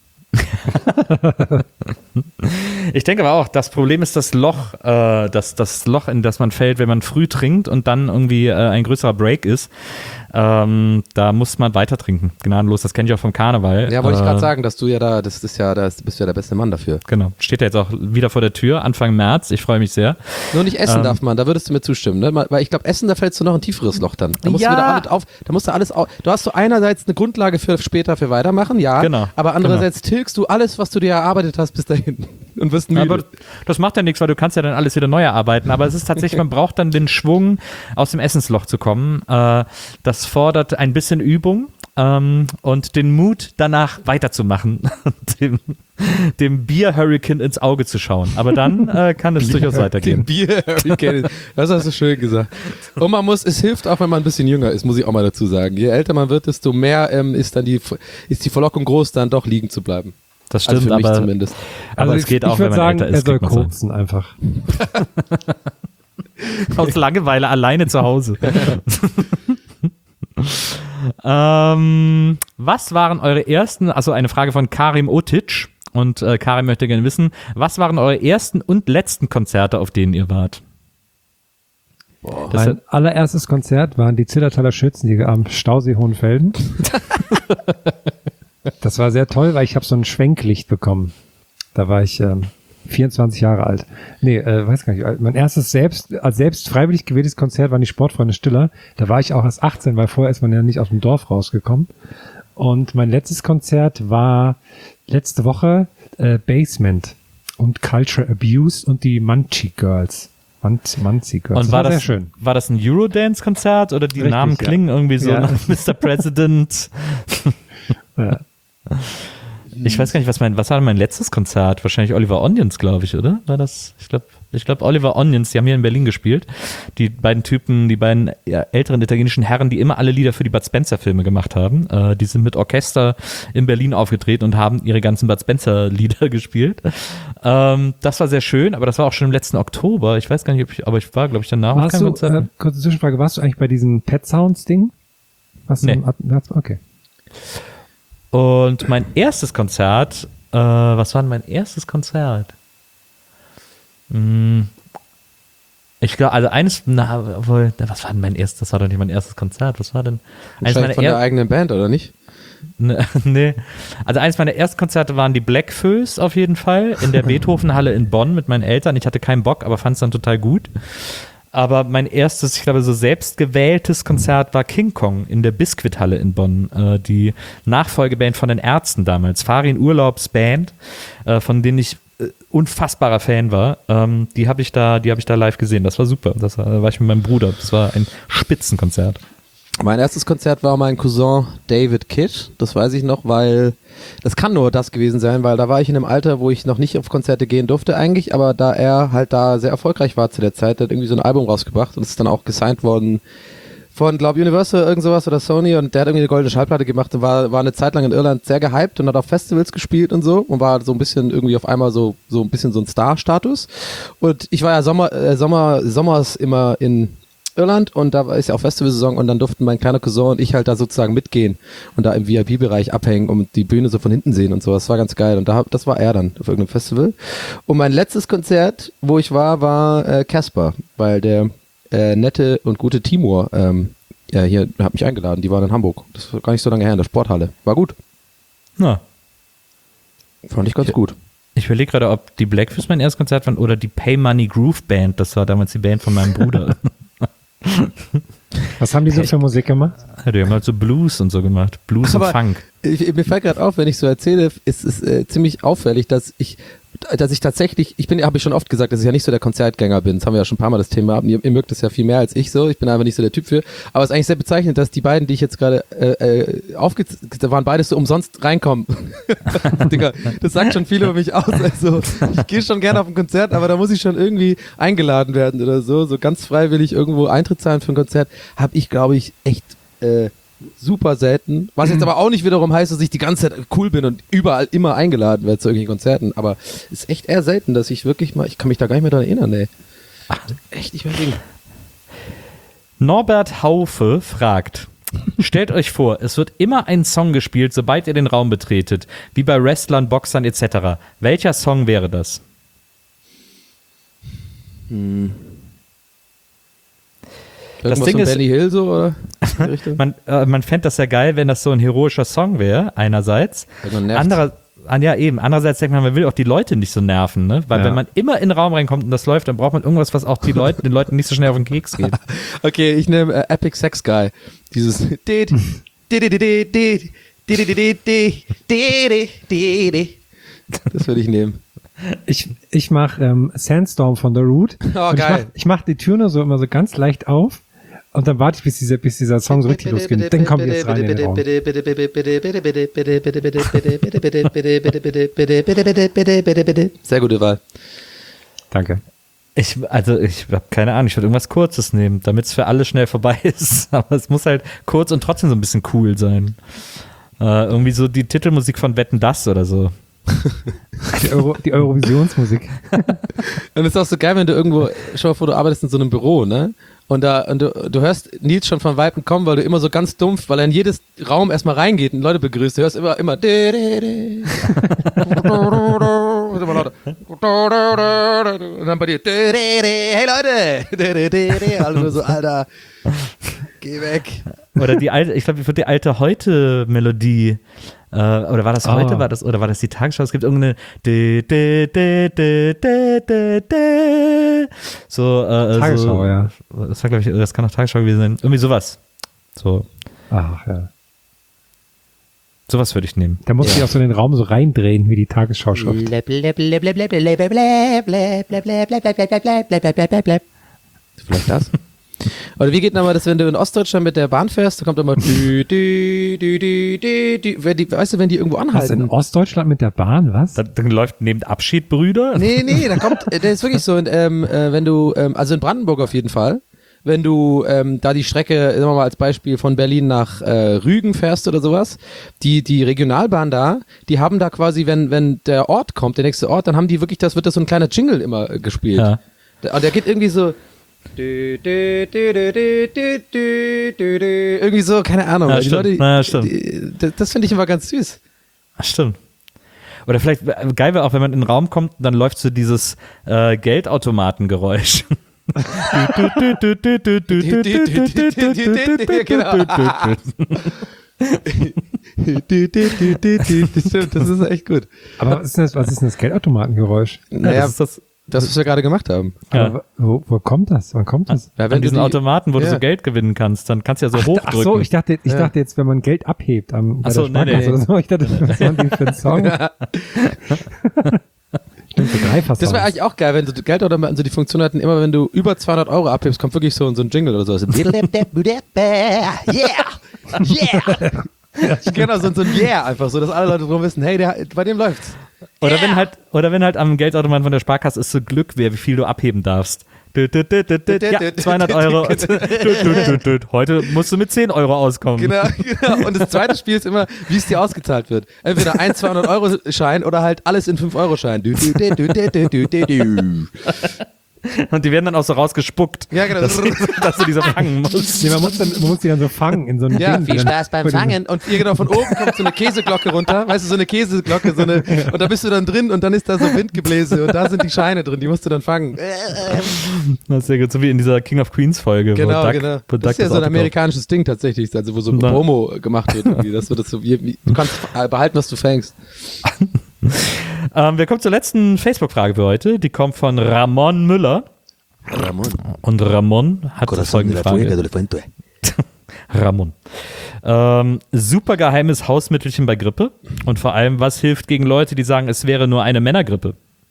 [SPEAKER 1] Ich denke aber auch, das Problem ist das Loch, äh, das, das Loch, in das man fällt, wenn man früh trinkt und dann irgendwie äh, ein größerer Break ist. Ähm, da muss man weiter trinken. Gnadenlos, das kenne ich auch vom Karneval.
[SPEAKER 2] Ja, wollte ich
[SPEAKER 1] Äh,
[SPEAKER 2] gerade sagen, dass du ja da, das ist ja, da bist du ja der beste Mann dafür.
[SPEAKER 1] Genau, steht ja jetzt auch wieder vor der Tür, Anfang März. Ich freue mich sehr.
[SPEAKER 2] Nur nicht essen
[SPEAKER 1] Ähm.
[SPEAKER 2] darf man, da würdest du mir zustimmen, ne? Weil ich glaube, Essen, da fällst du noch ein tieferes Loch dann. Da musst
[SPEAKER 1] Ja.
[SPEAKER 2] du wieder alles auf, da musst du alles auf, du hast so einerseits eine Grundlage für später für weitermachen, ja,
[SPEAKER 1] Genau,
[SPEAKER 2] aber andererseits tilgst du alles, was du dir erarbeitet hast bis dahin und wirst müde.
[SPEAKER 1] Aber das macht ja nichts, weil du kannst ja dann alles wieder neu erarbeiten. Aber es ist tatsächlich, man braucht dann den Schwung, aus dem Essensloch zu kommen. Äh, das fordert ein bisschen Übung ähm, und den Mut, danach weiterzumachen und dem, dem Bier-Hurricane ins Auge zu schauen. Aber dann äh, kann es durchaus
[SPEAKER 2] Den
[SPEAKER 1] weitergehen.
[SPEAKER 2] Bier Hurricane, das hast du schön gesagt. Und man muss, es hilft auch, wenn man ein bisschen jünger ist, muss ich auch mal dazu sagen. Je älter man wird, desto mehr ähm, ist dann die, ist die Verlockung groß, dann doch liegen zu bleiben.
[SPEAKER 1] Das
[SPEAKER 2] Also
[SPEAKER 1] stimmt,
[SPEAKER 2] für mich
[SPEAKER 1] aber,
[SPEAKER 2] zumindest.
[SPEAKER 1] aber es
[SPEAKER 3] ich,
[SPEAKER 1] geht
[SPEAKER 3] ich
[SPEAKER 1] auch, wenn
[SPEAKER 3] würd
[SPEAKER 1] man
[SPEAKER 3] sagen,
[SPEAKER 1] älter
[SPEAKER 3] er
[SPEAKER 1] ist.
[SPEAKER 3] soll
[SPEAKER 1] kriegt man so.
[SPEAKER 3] koksen einfach.
[SPEAKER 1] Aus Langeweile alleine zu Hause. ähm, was waren eure ersten, also eine Frage von Karim Otic und äh, Karim möchte gerne wissen, was waren eure ersten und letzten Konzerte, auf denen ihr wart? Das
[SPEAKER 3] Mein allererstes Konzert waren die Zillertaler Schützenjäger am Stausee Hohenfelden. Das war sehr toll, weil ich habe so ein Schwenklicht bekommen. Da war ich ähm, vierundzwanzig Jahre alt. Nee, äh, weiß gar nicht. Mein erstes selbst, als selbst freiwillig gewähltes Konzert waren die Sportfreunde Stiller. Da war ich auch erst achtzehn, weil vorher ist man ja nicht aus dem Dorf rausgekommen. Und mein letztes Konzert war letzte Woche äh, Basement und Culture Abuse und die Munchie Girls. Munch- Munchie Girls.
[SPEAKER 1] Und war
[SPEAKER 3] sehr
[SPEAKER 1] das,
[SPEAKER 3] schön.
[SPEAKER 1] war das ein Eurodance-Konzert oder die
[SPEAKER 3] Richtig,
[SPEAKER 1] Namen
[SPEAKER 3] ja.
[SPEAKER 1] klingen irgendwie so
[SPEAKER 3] Ja.
[SPEAKER 1] nach Mister President?
[SPEAKER 3] Ja.
[SPEAKER 1] Ich weiß gar nicht, was mein, was war mein letztes Konzert? Wahrscheinlich Oliver Onions, glaube ich, oder? War das? Ich glaube, ich glaube Oliver Onions, die haben hier in Berlin gespielt. Die beiden Typen, die beiden ja, älteren italienischen Herren, die immer alle Lieder für die Bud Spencer Filme gemacht haben. Äh, die sind mit Orchester in Berlin aufgetreten und haben ihre ganzen Bud Spencer Lieder gespielt. Ähm, das war sehr schön, aber das war auch schon im letzten Oktober. Ich weiß gar nicht, ob ich, aber ich war, glaube ich, danach auf
[SPEAKER 3] Warst
[SPEAKER 1] keinem
[SPEAKER 3] du,
[SPEAKER 1] Konzert.
[SPEAKER 3] äh, kurze Zwischenfrage, warst du eigentlich bei diesem Pet Sounds Ding? Was
[SPEAKER 1] Nee.
[SPEAKER 3] du, okay.
[SPEAKER 1] Und mein erstes Konzert, äh, was war denn mein erstes Konzert? Hm, ich glaube, also eines, na, obwohl, was war denn mein erstes, das war doch nicht mein erstes Konzert, was war denn? Eines
[SPEAKER 2] Wahrscheinlich
[SPEAKER 1] meiner
[SPEAKER 2] von der
[SPEAKER 1] er-
[SPEAKER 2] eigenen Band, oder nicht?
[SPEAKER 1] Ne, nee. Also eins meiner ersten Konzerte waren die Blackfoes auf jeden Fall in der Beethovenhalle in Bonn mit meinen Eltern. Ich hatte keinen Bock, aber fand es dann total gut. Aber mein erstes, ich glaube, so selbstgewähltes Konzert war King Kong in der Biskuithalle in Bonn. Äh, die Nachfolgeband von den Ärzten damals. Farin Urlaubs Band, äh, von denen ich äh, unfassbarer Fan war. Ähm, die habe ich da, die habe ich da live gesehen. Das war super. Das war, da war ich mit meinem Bruder. Das war ein Spitzenkonzert.
[SPEAKER 2] Mein erstes Konzert war mein Cousin David Kidd, das weiß ich noch, weil das kann nur das gewesen sein, weil da war ich in einem Alter, wo ich noch nicht auf Konzerte gehen durfte eigentlich, aber da er halt da sehr erfolgreich war zu der Zeit, hat irgendwie so ein Album rausgebracht und es ist dann auch gesigned worden von, glaube Universal, irgend sowas oder Sony und der hat irgendwie eine goldene Schallplatte gemacht und war, war eine Zeit lang in Irland sehr gehypt und hat auf Festivals gespielt und so und war so ein bisschen irgendwie auf einmal so, so ein bisschen so ein Star-Status und ich war ja Sommer, äh, Sommer, Sommers immer in Irland und da ist ja auch Festivalsaison und dann durften mein kleiner Cousin und ich halt da sozusagen mitgehen und da im V I P-Bereich abhängen und die Bühne so von hinten sehen und so. Das war ganz geil und da, das war er dann auf irgendeinem Festival. Und mein letztes Konzert, wo ich war, war Casper, äh, weil der äh, nette und gute Timur ähm, ja, hier hat mich eingeladen. Die waren in Hamburg. Das war gar nicht so lange her in der Sporthalle. War gut.
[SPEAKER 1] Na,
[SPEAKER 2] Fand ich ganz gut.
[SPEAKER 1] ich überlege gerade, ob die Blackfoes mein erstes Konzert waren oder die Pay Money Groove Band. Das war damals die Band von meinem Bruder.
[SPEAKER 3] Was haben die so für Musik gemacht?
[SPEAKER 1] Ja, die haben halt so Blues und so gemacht. Blues
[SPEAKER 2] Aber
[SPEAKER 1] und Funk.
[SPEAKER 2] Ich, mir fällt gerade auf, wenn ich so erzähle, ist es äh, ziemlich auffällig, dass ich, dass ich tatsächlich, ich bin, habe ich schon oft gesagt, dass ich ja nicht so der Konzertgänger bin. Das haben wir ja schon ein paar Mal das Thema. Ihr, ihr mögt das ja viel mehr als ich so. Ich bin einfach nicht so der Typ für. Aber es ist eigentlich sehr bezeichnend, dass die beiden, die ich jetzt gerade äh, äh, aufgezählt, da waren beides so umsonst reinkommen. Digga, das sagt schon viel über mich aus. Also ich gehe schon gerne auf ein Konzert, aber da muss ich schon irgendwie eingeladen werden oder so. So ganz freiwillig irgendwo Eintritt zahlen für ein Konzert, habe ich, glaube ich, echt äh, super selten. Was jetzt aber auch nicht wiederum heißt, dass ich die ganze Zeit cool bin und überall immer eingeladen werde zu irgendwelchen Konzerten. Aber es ist echt eher selten, dass ich wirklich mal, ich kann mich da gar nicht mehr daran erinnern, ey. Ach, echt nicht mehr Ding.
[SPEAKER 1] Norbert Haufe fragt, stellt euch vor, es wird immer ein Song gespielt, sobald ihr den Raum betretet, wie bei Wrestlern, Boxern et cetera. Welcher Song wäre das?
[SPEAKER 2] Hm.
[SPEAKER 1] Das
[SPEAKER 2] Irgendwas
[SPEAKER 1] Ding
[SPEAKER 2] von
[SPEAKER 1] ist-
[SPEAKER 2] Benny Hill so, oder? In die Richtung?
[SPEAKER 1] Man, äh, man fände das ja geil, wenn das so ein heroischer Song wäre, einerseits.
[SPEAKER 2] Irgendwann nervt's.
[SPEAKER 1] Anderer, an, ja, eben. Andererseits denkt man, man will auch die Leute nicht so nerven, ne? Weil
[SPEAKER 3] Ja.
[SPEAKER 1] wenn man immer in den Raum reinkommt und das läuft, dann braucht man irgendwas, was auch die Leute, den Leuten nicht so schnell auf den Keks geht.
[SPEAKER 2] Okay, ich nehme äh, Epic Sex Guy. Dieses das würde ich nehmen.
[SPEAKER 3] Ich, ich mache ähm, Sandstorm von The Root.
[SPEAKER 2] Oh,
[SPEAKER 3] Und
[SPEAKER 2] geil.
[SPEAKER 3] Ich mache mach die Tür nur so immer so ganz leicht auf und dann warte ich, bis dieser, bis dieser Song so richtig losgeht. Dann kommt jetzt rein in den Raum.
[SPEAKER 2] Sehr gute Wahl.
[SPEAKER 3] Danke.
[SPEAKER 1] Ich, also ich habe keine Ahnung, ich würde irgendwas Kurzes nehmen, damit es für alle schnell vorbei ist. Aber es muss halt kurz und trotzdem so ein bisschen cool sein. Äh, irgendwie so die Titelmusik von Wetten, das oder so.
[SPEAKER 3] Die, Euro, die Eurovisionsmusik.
[SPEAKER 2] Und es ist auch so geil, wenn du irgendwo, schau mal vor, du arbeitest in so einem Büro, ne? Und da, und du, du hörst Nils schon von Weitem kommen, weil du immer so ganz dumpf, weil er in jedes Raum erstmal reingeht und Leute begrüßt. Du hörst immer, immer, und immer lauter. Und dann bei dir, hey Leute, alle nur so, Alter, geh weg.
[SPEAKER 1] Oder die alte, ich glaube, ich würde die alte Heute-Melodie, äh, oder war das
[SPEAKER 3] Oh.
[SPEAKER 1] heute, war das, oder war das die Tagesschau? Es gibt irgendeine de, de, de, de, de, de, de. So, äh,
[SPEAKER 3] Tagesschau,
[SPEAKER 1] so,
[SPEAKER 3] ja.
[SPEAKER 1] Das war, glaube ich, das kann auch Tagesschau gewesen sein. Irgendwie sowas. So,
[SPEAKER 3] Ach ja.
[SPEAKER 1] sowas würde ich nehmen.
[SPEAKER 3] Da musst du dich auch so in den Raum so reindrehen, wie die Tagesschau schaut.
[SPEAKER 2] Vielleicht das? Oder wie geht nochmal das, wenn du in Ostdeutschland mit der Bahn fährst, da kommt immer dü, dü, dü, dü, dü, dü. Wenn die, weißt du, wenn die irgendwo
[SPEAKER 3] Was, in
[SPEAKER 2] anhalten.
[SPEAKER 3] Ostdeutschland mit der Bahn, was?
[SPEAKER 1] Dann, dann läuft neben Abschied Brüder.
[SPEAKER 2] Nee, nee, da kommt, der ist wirklich so, ähm, äh, wenn du, ähm, also in Brandenburg auf jeden Fall, wenn du ähm, da die Strecke, sagen wir mal als Beispiel von Berlin nach äh, Rügen fährst oder sowas, die die Regionalbahn da, die haben da quasi, wenn wenn der Ort kommt, der nächste Ort, dann haben die wirklich, das wird das so ein kleiner Jingle immer äh, gespielt.
[SPEAKER 1] Ja.
[SPEAKER 2] Der, und der geht irgendwie so dü, dü, dü, dü, dü, dü, dü, dü, dü, irgendwie so, keine Ahnung.
[SPEAKER 1] Ja,
[SPEAKER 2] die
[SPEAKER 1] stimmt.
[SPEAKER 2] Leute,
[SPEAKER 1] Ja, stimmt.
[SPEAKER 2] die, das das finde ich immer ganz süß.
[SPEAKER 1] Ach, stimmt. Oder vielleicht, äh, geil wäre auch, wenn man in den Raum kommt, dann läuft so dieses äh, Geldautomatengeräusch.
[SPEAKER 2] Stimmt, das ist echt gut.
[SPEAKER 3] Aber was ist denn das, was ist denn das Geldautomatengeräusch?
[SPEAKER 2] Naja,
[SPEAKER 1] das ist das,
[SPEAKER 2] das, was wir gerade gemacht haben.
[SPEAKER 1] Ja.
[SPEAKER 3] Aber wo, wo kommt das? Wann kommt das?
[SPEAKER 2] Ja,
[SPEAKER 1] an diesen
[SPEAKER 2] die-
[SPEAKER 1] Automaten, wo du
[SPEAKER 2] Ja.
[SPEAKER 1] so Geld gewinnen kannst, dann kannst du ja so
[SPEAKER 3] Ach
[SPEAKER 1] hochdrücken.
[SPEAKER 3] so, ich dachte, ich
[SPEAKER 2] Ja.
[SPEAKER 3] dachte jetzt, wenn man Geld abhebt am bei
[SPEAKER 1] Ach so,
[SPEAKER 3] der
[SPEAKER 1] nee,
[SPEAKER 3] Sparkasse
[SPEAKER 1] nee.
[SPEAKER 3] oder so, ich dachte, was waren die für ein Song? Stimmt, so drei
[SPEAKER 2] Das wäre eigentlich auch geil, wenn so Geldautomaten so die Funktion hatten, immer wenn du über zweihundert Euro abhebst, kommt wirklich so, so ein Jingle oder so. Yeah! Yeah! Ich kenne auch so, so ein Yeah einfach so, dass alle Leute drum wissen, hey, der, bei dem läuft's.
[SPEAKER 1] Oder wenn halt, oder wenn halt am Geldautomaten von der Sparkasse ist so Glück wäre, wie viel du abheben darfst. Dü, dü, dü, dü, dü, Ja, zweihundert Euro. Dü, dü, dü, dü. Heute musst du mit zehn Euro auskommen.
[SPEAKER 2] Genau, genau. Und das zweite Spiel ist immer, wie es dir ausgezahlt wird. Entweder ein zweihundert Euro Schein oder halt alles in fünf Euro Schein. Du, du, du, du, du, du, du, du.
[SPEAKER 1] Und die werden dann auch so rausgespuckt,
[SPEAKER 2] Ja, genau.
[SPEAKER 1] dass, dass du die so fangen musst.
[SPEAKER 3] Nee, man muss, dann, man muss die dann so fangen in so einem
[SPEAKER 2] Ja,
[SPEAKER 3] Ding.
[SPEAKER 2] viel
[SPEAKER 3] Dann-
[SPEAKER 2] Spaß beim Fangen. Und hier genau von oben kommt so eine Käseglocke runter. Weißt du, so eine Käseglocke, so eine, und da bist du dann drin und dann ist da so Windgebläse und da sind die Scheine drin, die musst du dann fangen.
[SPEAKER 1] Das ist ja gut, so wie in dieser King of Queens Folge.
[SPEAKER 2] Genau,
[SPEAKER 1] wo Duck,
[SPEAKER 2] genau.
[SPEAKER 1] Wo
[SPEAKER 2] Das
[SPEAKER 1] Duck
[SPEAKER 2] ist ja
[SPEAKER 1] das
[SPEAKER 2] so ein
[SPEAKER 1] Auto kauft.
[SPEAKER 2] amerikanisches Ding tatsächlich, also wo so
[SPEAKER 1] Na.
[SPEAKER 2] Promo gemacht wird. Irgendwie. Das wird das so, wie, wie, du kannst äh, behalten, was du fängst.
[SPEAKER 1] Ähm, wir kommen zur letzten Facebook-Frage für heute. Die kommt von Ramon Müller.
[SPEAKER 2] Ramon.
[SPEAKER 1] Und Ramon hat folgende Frage. Ramon. Ähm, super geheimes Hausmittelchen bei Grippe. Und vor allem, was hilft gegen Leute, die sagen, es wäre nur eine Männergrippe?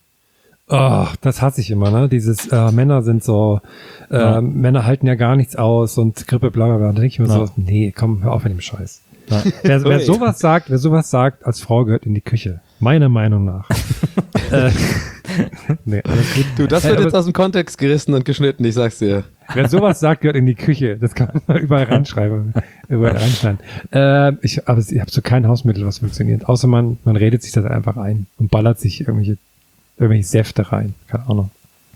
[SPEAKER 3] Oh, das hasse ich immer, ne? Dieses äh, Männer sind so, äh,
[SPEAKER 1] Ja.
[SPEAKER 3] Männer halten ja gar nichts aus und Grippe, bla bla bla. Da denke ich mir
[SPEAKER 1] Ja.
[SPEAKER 3] so, nee, komm, hör auf mit dem Scheiß. Wer, wer sowas sagt, wer sowas sagt, als Frau gehört in die Küche. Meiner Meinung nach. äh, nee, alles gut.
[SPEAKER 2] Du, das
[SPEAKER 3] Äh,
[SPEAKER 2] wird
[SPEAKER 3] aber
[SPEAKER 2] jetzt aus dem Kontext gerissen und geschnitten, ich sag's dir.
[SPEAKER 3] Wer sowas sagt, gehört in die Küche. Das kann man überall reinschreiben, überall reinschneiden. Äh, ich, aber ich habe so kein Hausmittel, was funktioniert. Außer man, man redet sich das einfach ein und ballert sich irgendwelche, irgendwelche Säfte rein. Keine Ahnung.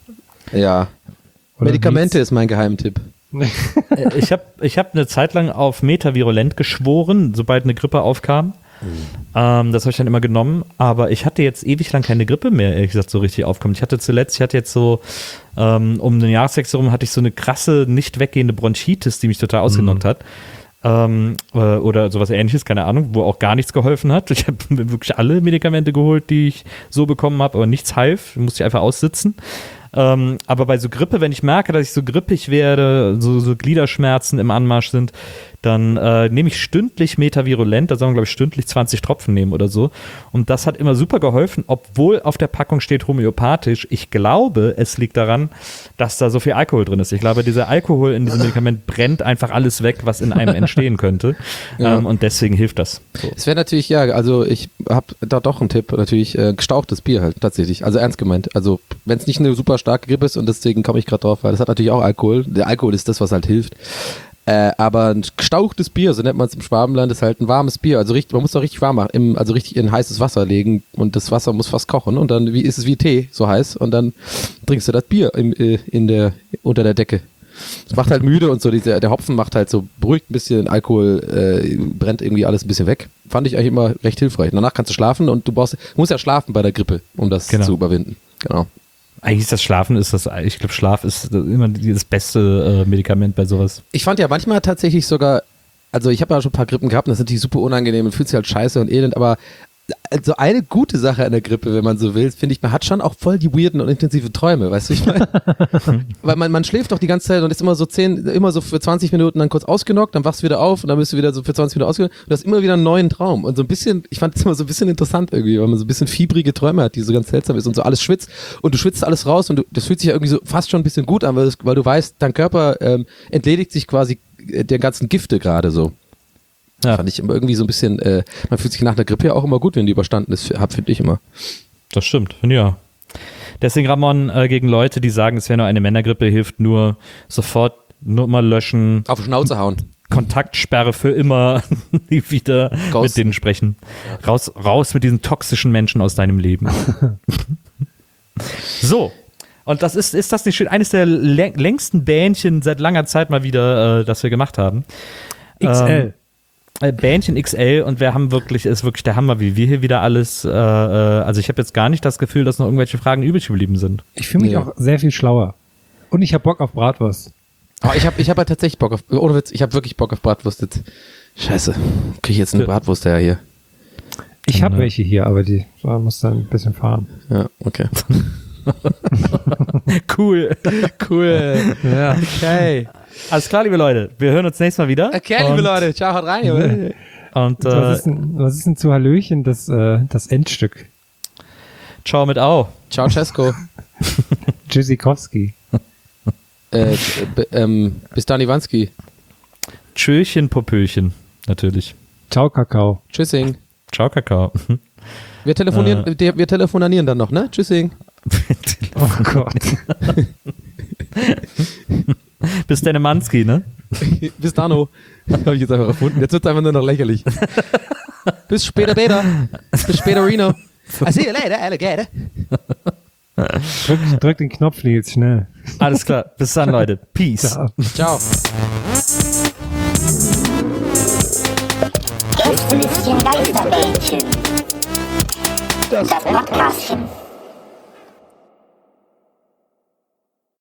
[SPEAKER 2] Ja.
[SPEAKER 3] Oder
[SPEAKER 2] Medikamente
[SPEAKER 3] nichts.
[SPEAKER 2] ist mein Geheimtipp.
[SPEAKER 1] Äh, ich habe ich hab eine Zeit lang auf Metavirulent geschworen, sobald eine Grippe aufkam. Ähm, das habe ich dann immer genommen, aber ich hatte jetzt ewig lang keine Grippe mehr, ehrlich gesagt, so richtig aufkommen. Ich hatte zuletzt, ich hatte jetzt so, ähm, um den Jahreswechsel rum, hatte ich so eine krasse, nicht weggehende Bronchitis, die mich total ausgenockt hat. Ähm, äh, oder sowas ähnliches, keine Ahnung, wo auch gar nichts geholfen hat. Ich habe mir wirklich alle Medikamente geholt, die ich so bekommen habe, aber nichts half, musste ich einfach aussitzen. Ähm, aber bei so Grippe, wenn ich merke, dass ich so grippig werde, so, so Gliederschmerzen im Anmarsch sind, dann äh, nehme ich stündlich Metavirulent, da soll man, glaube ich, stündlich zwanzig Tropfen nehmen oder so. Und das hat immer super geholfen, obwohl auf der Packung steht homöopathisch. Ich glaube, es liegt daran, dass da so viel Alkohol drin ist. Ich glaube, dieser Alkohol in diesem Medikament brennt einfach alles weg, was in einem entstehen könnte.
[SPEAKER 2] Ja.
[SPEAKER 1] Ähm, und deswegen hilft das. So.
[SPEAKER 2] Es wäre natürlich, ja, also ich habe da doch einen Tipp, natürlich äh, gestauchtes Bier halt, tatsächlich. Also ernst gemeint. Also wenn es nicht eine super starke Grippe ist und deswegen komme ich gerade drauf, weil das hat natürlich auch Alkohol. Der Alkohol ist das, was halt hilft. Äh, aber ein gestauchtes Bier, so nennt man es im Schwabenland, ist halt ein warmes Bier. Also richtig, man muss doch richtig warm machen, im, also richtig in heißes Wasser legen und das Wasser muss fast kochen und dann wie ist es wie Tee, so heiß und dann trinkst du das Bier im, äh, in der, unter der Decke. Es macht halt müde und so, dieser, der Hopfen macht halt so, beruhigt ein bisschen, Alkohol äh, brennt irgendwie alles ein bisschen weg. Fand ich eigentlich immer recht hilfreich. Danach kannst du schlafen und du brauchst, musst ja schlafen bei der Grippe, um das
[SPEAKER 1] Genau.
[SPEAKER 2] zu überwinden. Genau.
[SPEAKER 1] Eigentlich ist das Schlafen, ist das, ich glaube, Schlaf ist immer das beste äh, Medikament bei sowas.
[SPEAKER 2] Ich fand ja manchmal tatsächlich sogar, also ich habe ja schon ein paar Grippen gehabt und das ist natürlich super unangenehm und fühlt sich halt scheiße und elend, aber also eine gute Sache an der Grippe, wenn man so will, finde ich, man hat schon auch voll die weirden und intensiven Träume, weißt du, ich meine? Weil man, man schläft doch die ganze Zeit und ist immer so zehn, immer so für zwanzig Minuten dann kurz ausgenockt, dann wachst du wieder auf und dann bist du wieder so für zwanzig Minuten ausgenockt und du hast immer wieder einen neuen Traum und so ein bisschen, ich fand es immer so ein bisschen interessant irgendwie, weil man so ein bisschen fiebrige Träume hat, die so ganz seltsam ist und so alles schwitzt und du schwitzt alles raus und du, das fühlt sich ja irgendwie so fast schon ein bisschen gut an, weil, das, weil du weißt, dein Körper ähm, entledigt sich quasi der ganzen Gifte gerade so. Ja. Fand ich immer irgendwie so ein bisschen, äh, man fühlt sich nach einer Grippe ja auch immer gut, wenn die überstanden ist, finde ich immer.
[SPEAKER 1] Das stimmt, ja. Deswegen, Ramon, äh, gegen Leute, die sagen, es wäre nur eine Männergrippe, hilft nur sofort Nummer löschen.
[SPEAKER 2] Auf die Schnauze hauen.
[SPEAKER 1] Kontaktsperre für immer, nie wieder Ghost. Mit denen sprechen. Raus, raus mit diesen toxischen Menschen aus deinem Leben. So. Und das ist, ist das nicht schön? Eines der längsten Bähnchen seit langer Zeit mal wieder, äh, das wir gemacht haben.
[SPEAKER 3] X L.
[SPEAKER 1] Ähm, Bähnchen X L und wir haben wirklich, ist wirklich der Hammer, wie wir hier wieder alles, äh, also ich habe jetzt gar nicht das Gefühl, dass noch irgendwelche Fragen übrig geblieben sind.
[SPEAKER 3] Ich fühle mich nee. auch sehr viel schlauer. Und ich habe Bock auf Bratwurst.
[SPEAKER 2] Aber ich habe ich hab halt tatsächlich Bock auf, ohne Witz, ich habe wirklich Bock auf Bratwurst jetzt. Scheiße, kriege ich jetzt eine Bratwurst her hier?
[SPEAKER 3] Ich habe welche hier, aber die man muss dann ein bisschen fahren.
[SPEAKER 2] Ja, okay.
[SPEAKER 1] Cool.
[SPEAKER 2] Cool.
[SPEAKER 3] Ja.
[SPEAKER 2] Okay.
[SPEAKER 1] Alles klar, liebe Leute. Wir hören uns nächstes Mal wieder.
[SPEAKER 2] Okay, liebe Leute. Ciao, haut rein. Junge.
[SPEAKER 1] Und, äh,
[SPEAKER 3] was, ist denn, was ist denn zu Hallöchen das, äh, das Endstück?
[SPEAKER 1] Ciao mit Au.
[SPEAKER 2] Ciao, Cesco.
[SPEAKER 3] Tschüssikowski.
[SPEAKER 2] äh, b- ähm, bis dann, Iwanski.
[SPEAKER 1] Tschöchen, Popöchen. Natürlich.
[SPEAKER 3] Ciao, Kakao.
[SPEAKER 2] Tschüssing.
[SPEAKER 1] Ciao, Kakao.
[SPEAKER 2] Wir telefonieren, äh. wir telefonieren dann noch, ne? Tschüssing.
[SPEAKER 3] Oh Gott.
[SPEAKER 1] Bis Denemanski, ne?
[SPEAKER 2] Bis Dano. Habe ich jetzt einfach erfunden. Jetzt wird es einfach nur noch lächerlich. Bis später, Beta. Bis später, Reno. I see you later, alligator.
[SPEAKER 3] Drück, drück den Knopf, Nils, schnell.
[SPEAKER 1] Alles klar. Bis dann, Leute. Peace.
[SPEAKER 3] Ciao.
[SPEAKER 2] Ciao.
[SPEAKER 4] Gästelistchen Geisterbällchen. Das Podcastchen.